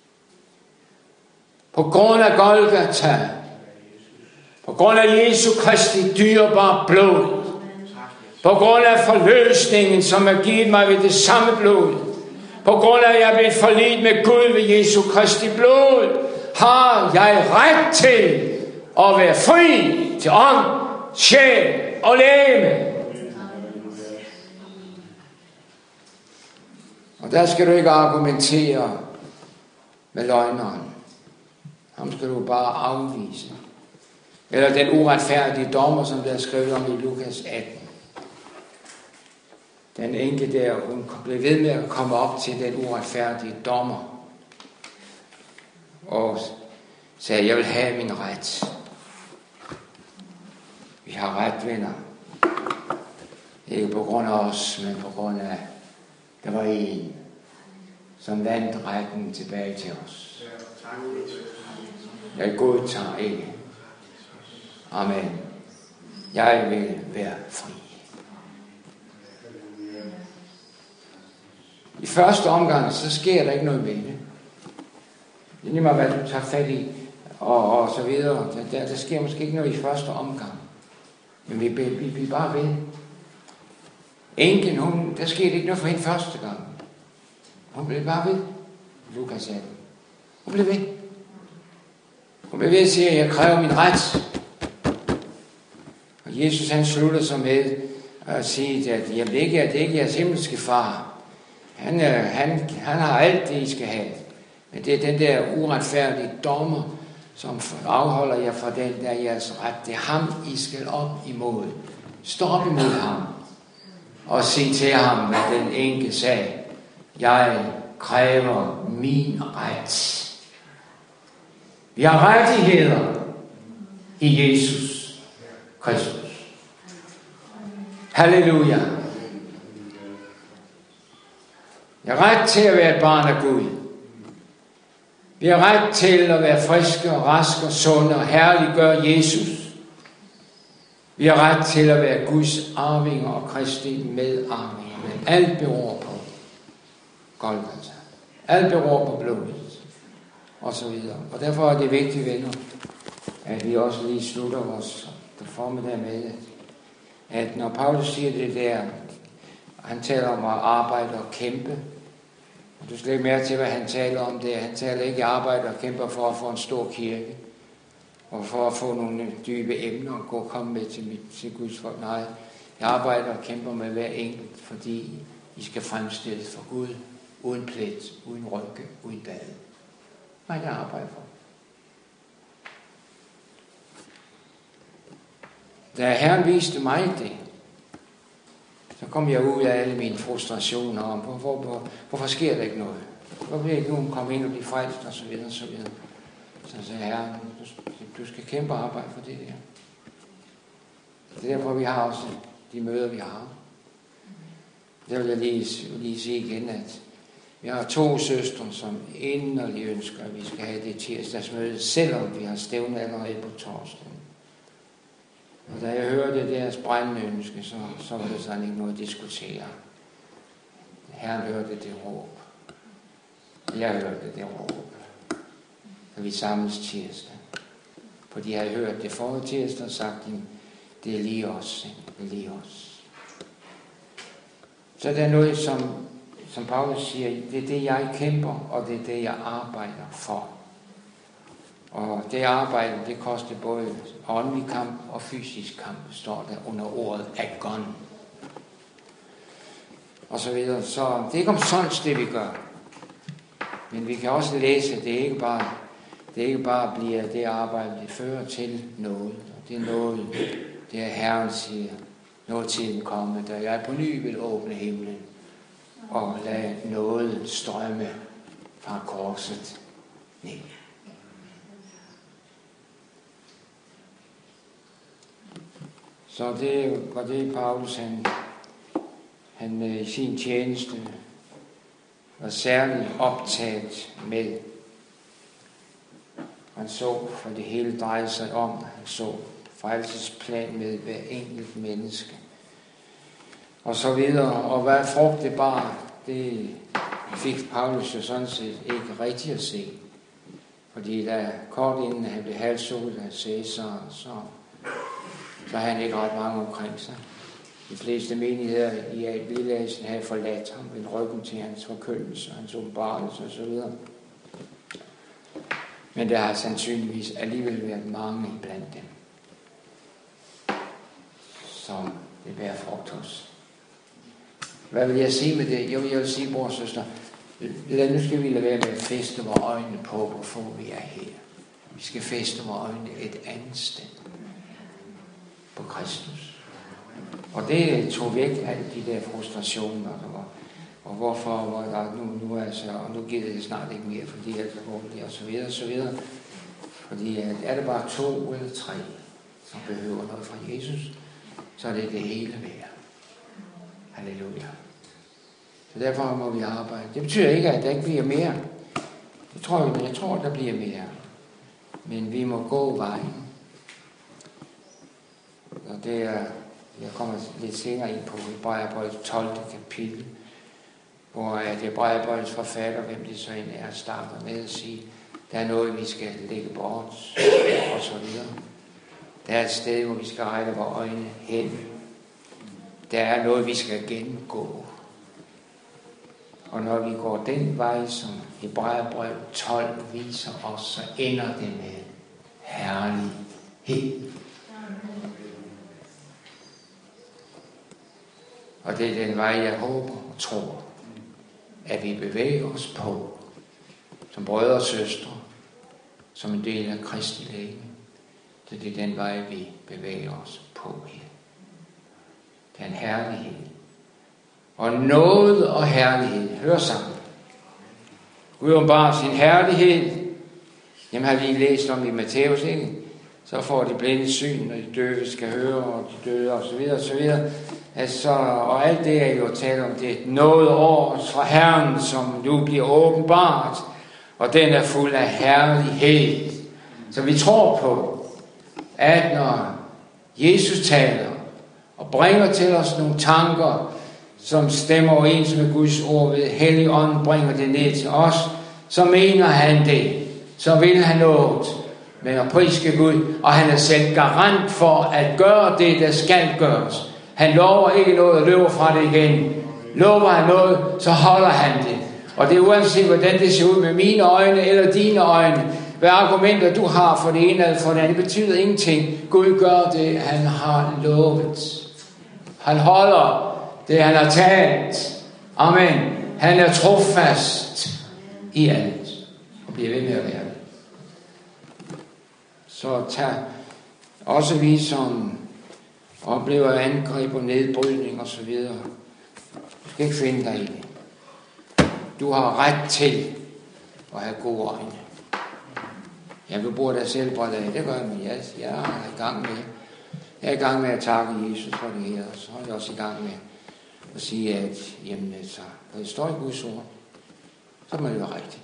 Speaker 1: På grund af Golgata, på grund af Jesu Kristi dyrebare blod, på grund af forløsningen, som er givet mig ved det samme blod, på grund af, at jeg er blevet forlidt med Gud ved Jesu Kristi blod, har jeg ret til at være fri til ånd, sjæl og legeme. Og der skal du ikke argumentere med løgneren. Ham skal du bare afvise. Eller den uretfærdige dommer, som der er skrevet om i Lukas atten. Den enke der, hun blev ved med at komme op til den uretfærdige dommer. Og sagde, jeg vil have min ret. Vi har ret, venner. Ikke på grund af os, men på grund af, der var en, som vandt retten tilbage til os. Jeg godtager ikke. Amen. Jeg vil være fri. I første omgang, så sker der ikke noget med det. Det er lige meget, hvad du tager fat i, og, og så videre. Der, der sker måske ikke noget i første omgang. Men vi bliver vi, vi bare ved. Enken, hun, der skete ikke noget for hende første gang. Hun blev bare ved. Lukas sagde, hun blev ved. Hun blev ved at sige, at jeg kræver min ret. Og Jesus han slutter sig med at sige, at jamen, det ikke er det ikke jeres himmelske far. Han, han, han har alt det, I skal have. Men det er den der uretfærdige dommer, som afholder jer fra den der jeres ret. Det er ham, I skal op imod. Stå op imod ham. Og sig til ham, hvad den enke sagde. Jeg kræver min ret. Vi har rettigheder i Jesus Kristus. Halleluja. Jeg har ret til at være et barn af Gud. Vi har ret til at være friske og raske og sunde og herliggøre Jesus. Vi har ret til at være Guds arvinger og Kristi medarvinger. Men alt beror på Golgata. Alt beror på blodet. Og så videre. Og derfor er det vigtigt, venner, at vi også lige slutter vores formiddag med, at når Paulus siger det der, han taler om at arbejde og kæmpe. Og du skal lægge mærke til, hvad han taler om det. Han taler ikke arbejde og kæmper for at få en stor kirke. og for at få nogle dybe emner og gå og komme med til, mit, til Guds folk. Nej, jeg arbejder og kæmper med hver enkelt, fordi I skal fremstilles for Gud, uden plet, uden rynke, uden bade. Nej, jeg arbejder for. Da Herren viste mig det, så kom jeg ud af alle mine frustrationer om, hvor, hvor, hvor, hvorfor sker der ikke noget? Hvorfor vil ikke nogen komme ind og blive frelst, og så videre, og så videre. Så sagde Herren, du, du skal kæmpe og arbejde for det der. Det er derfor, vi har også de møder, vi har. Det vil jeg lige, lige sige igen, at vi har to søstre, som inderligt ønsker, at vi skal have det tirsdagsmøde, selvom vi har stævnet allerede på torsdag. Og da jeg hørte deres brændende ønske, så, så var det sådan ikke noget at diskutere. Herren hørte det råb. Jeg hørte det råb. Da vi samles tirsdag. For de havde hørt det forrige tirsdag og sagt, det er lige os. Det er lige os. Så der er noget, som, som Paulus siger, det er det, jeg kæmper, og det er det, jeg arbejder for. Og det arbejde, det koster både åndelig kamp og fysisk kamp, står der under ordet agon. Og så videre. Så det er ikke omsonst, det vi gør. Men vi kan også læse, at det ikke bare, det ikke bare bliver det arbejde, det fører til noget. Og det er noget, det er Herren siger, når tiden kommer, da jeg på ny vil åbne himlen og lade noget strømme fra korset ned. Så det var det, Paulus han, han i sin tjeneste var særligt optaget med. Han så, for det hele drejede sig om, han så frelsesplan med hver enkelt menneske. Og så videre. Og hvad frugt det bar, det fik Paulus jo sådan set ikke rigtig at se. Fordi da kort inden han blev halshugget af Cæsar, så, så havde han ikke ret mange omkring sig. De fleste menigheder i Lilleasien havde forladt ham ved ryggen til hans forkyndelse, hans åbenbarelse osv. Men der har sandsynligvis alligevel været mange blandt dem, som det bærer frugt hos. Hvad vil jeg sige med det? Jo, jeg vil sige, bror og søster, nu skal vi lade være med at feste vores øjne på, hvorfor vi er her. Vi skal feste vores øjne et andet sted. På Kristus. Og det tog væk alle de der frustrationer, og, og hvorfor, hvor der nu, nu altså, og nu gider jeg snart ikke mere, fordi jeg er alvorlig, og så videre, og så videre. Fordi at er det bare to eller tre, som behøver noget fra Jesus, så er det det hele værd. Halleluja. Så derfor må vi arbejde. Det betyder ikke, at der ikke bliver mere. Det tror jeg, jeg tror, der bliver mere. Men vi må gå vejen. Og det er, jeg kommer lidt senere ind på Hebræerbrevets tolvte kapitel, hvor at Hebræerbrevets forfatter, hvem det så end er, starter med at sige, der er noget, vi skal lægge bort, og så videre. Der er et sted, hvor vi skal rette vores øjne hen. Der er noget, vi skal gennemgå. Og når vi går den vej, som Hebræerbrevet tolv viser os, så ender det med herlighed. Og det er den vej, jeg håber og tror, at vi bevæger os på, som brødre og søstre, som en del af Kristi legeme. Så det er den vej, vi bevæger os på her. Det er en herlighed. Og nåde og herlighed hører sammen. Gud åbenbarer sin herlighed. Jamen har vi læst om i Matthæus, ikke? Så får de blinde syn, og de døve skal høre, og de døde, og så videre, og så videre. Altså, og alt det er jo talt om det noget år fra Herren, som nu bliver åbenbart, og den er fuld af herlighed. Så vi tror på, at når Jesus taler og bringer til os nogle tanker, som stemmer overens med Guds ord ved Helligånden bringer det ned til os, så mener han det. Så vil han noget. Men at priske Gud, og han er selv garant for at gøre det, der skal gøres. Han lover ikke noget og løber fra det igen. Lover han noget, så holder han det. Og det er uanset, hvordan det ser ud med mine øjne eller dine øjne. hvad argumenter du har for det ene eller for det andet. Det betyder ingenting. Gud gør det, han har lovet. Han holder det, han har talt. Amen. Han er trofast i alt. Og bliver ved med at være det. Så tag også vi, som oplever angreb og nedbrydning og så videre. Du skal ikke finde dig i det. Du har ret til at have gode øjne. Ja, du bruger dig selv på det. Det gør jeg, men jeg, jeg er i gang med. Jeg er i gang med at takke Jesus for det her. Og så er jeg også i gang med at sige, at jamen, så, når det står i Guds ord, så må det være rigtigt.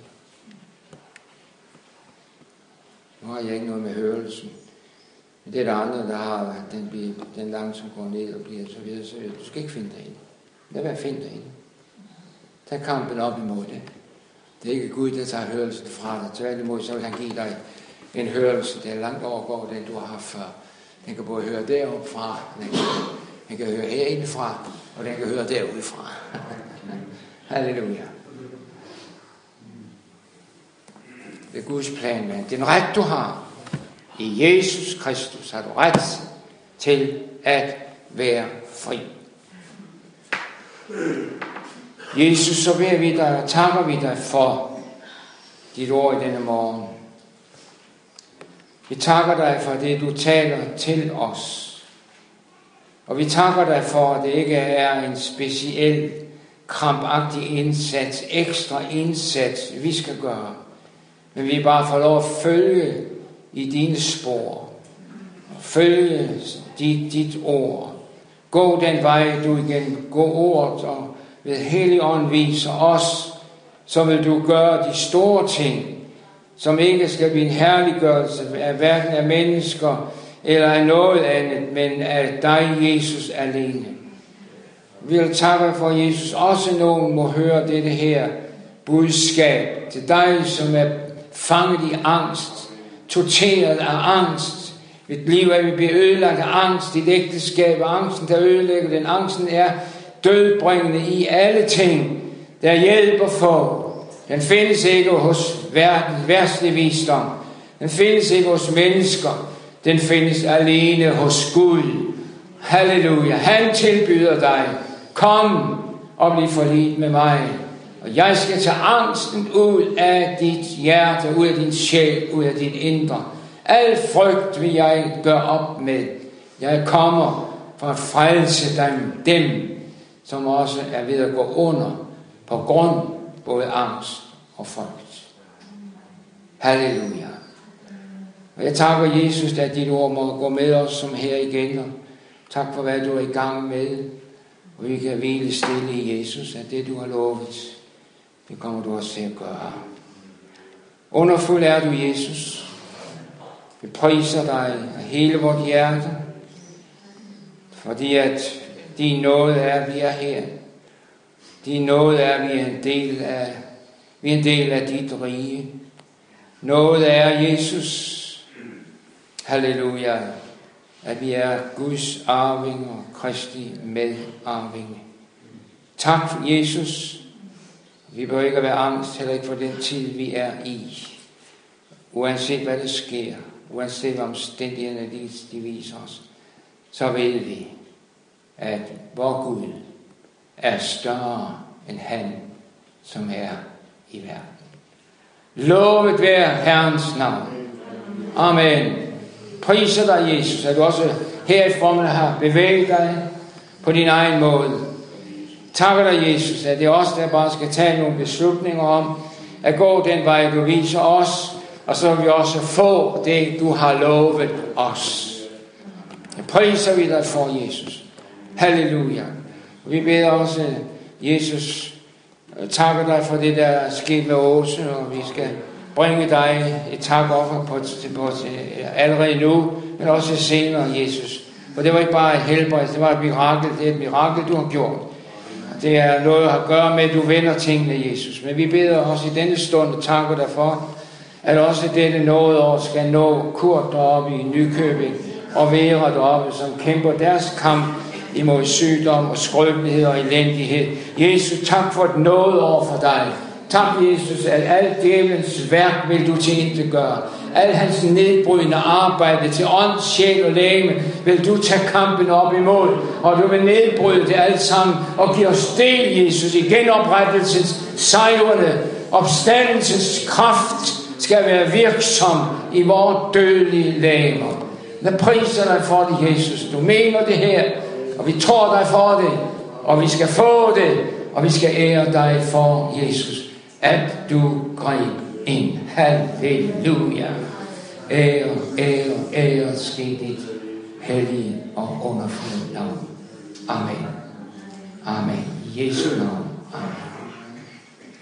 Speaker 1: Nu har jeg ikke noget med hørelsen. Men det er der andre, der har den, bliver, den langsomt går ned og bliver så videre, så videre. Du skal ikke finde dig ind. Lad være at finde dig ind. Tag kampen op imod det. Det er ikke Gud, der tager hørelsen fra dig. Tværtimod, så vil han give dig en hørelse, der langt overgår den, du har haft før. Den kan både høre deroppe fra, den kan, den kan høre herindefra, og den kan høre derudefra. Halleluja. Det er Guds plan, men den ret, du har i Jesus Kristus, har du ret til at være fri. Jesus, så beder vi dig og takker vi dig for dit ord i denne morgen. Vi takker dig for det, du taler til os. Og vi takker dig for, at det ikke er en speciel, krampagtig indsats, ekstra indsats, vi skal gøre. Men vi bare får lov at følge i dine spor. Følge dit, dit ord. Gå den vej, du igen. Gå ordet og ved Helligånden viser os, så vil du gøre de store ting, som ikke skal blive en herliggørelse af hverken af mennesker eller af noget andet, men af dig, Jesus, alene. Vi vil takke for, Jesus, også nogen må høre dette her budskab til dig, som er fanget i angst, torteret af angst. Mit liv er vi bliver ødelagt af angst, dit ægteskab af angsten, der ødelægger den. Angsten er dødbringende i alle ting, der hjælper for. Den findes ikke hos verden, værtslig visdom. Den findes ikke hos mennesker. Den findes alene hos Gud. Halleluja. Han tilbyder dig, kom og bliv forlidt med mig. Og jeg skal tage angsten ud af dit hjerte, ud af din sjæl, ud af dit indre. Al frygt vil jeg gøre op med. Jeg kommer for at frelse dem, dem som også er ved at gå under på grund både angst og frygt. Halleluja. Og jeg takker Jesus, at dit ord må gå med os som her igen. Og tak for, hvad du er i gang med. Og vi kan hvile stille i Jesus, at det du har lovet, det kommer du også til at gøre. Underfuld er du, Jesus. Vi priser dig af hele vort hjerte, fordi at din nåde er, at vi er her. Din nåde er, at vi er en del af, vi er en del af dit rige. Nåde er, Jesus, halleluja, at vi er Guds arving og Kristi medarving. Tak, Jesus. Vi bør ikke være angst, heller ikke for den tid, vi er i. Uanset hvad der sker, uanset hvad omstændighederne de viser os, så ved vi, at vor Gud er større end han, som er i verden. Lovet være Herrens navn. Amen. Priser dig, Jesus, at du også her i formel har bevæget dig på din egen måde. Takker dig, Jesus, at det er os, der bare skal tage nogle beslutninger om at gå den vej, du viser os, og så vil vi også få det, du har lovet os. Jeg priser vi dig for, Jesus. Halleluja. Vi beder også, Jesus, takker dig for det, der er sket med Åse, og vi skal bringe dig et takoffer på, på, på allerede nu, men også senere, Jesus. For det var ikke bare et helbred, det var et mirakel, det er et mirakel, du har gjort. Det er noget at gøre med, at du vender tingene, Jesus. Men vi beder også i denne stund og takker dig for, at også dette nådeår skal nå Kurt deroppe i Nykøbing og Vera deroppe, som kæmper deres kamp imod sygdom og skrøbelighed og elendighed. Jesus, tak for et nådeår for dig. Tak, Jesus, at alt djævelens værk vil du tilintetgøre. Al hans nedbrydende arbejde til ånd, sjæl og legeme vil du tage kampen op imod. Og du vil nedbryde det alt sammen og give os del, Jesus, i genoprettelsens sejrende. Opstandelsens kraft skal være virksom i vores dødelige legemer. Jeg priser dig for det, Jesus. Du mener det her, og vi tror dig for det, og vi skal få det, og vi skal ære dig for, Jesus, at du greb ind. Halleluja. Ære, ære, ære ske dit hellige og underfulde navn. Amen. Amen. I Jesu navn. Amen.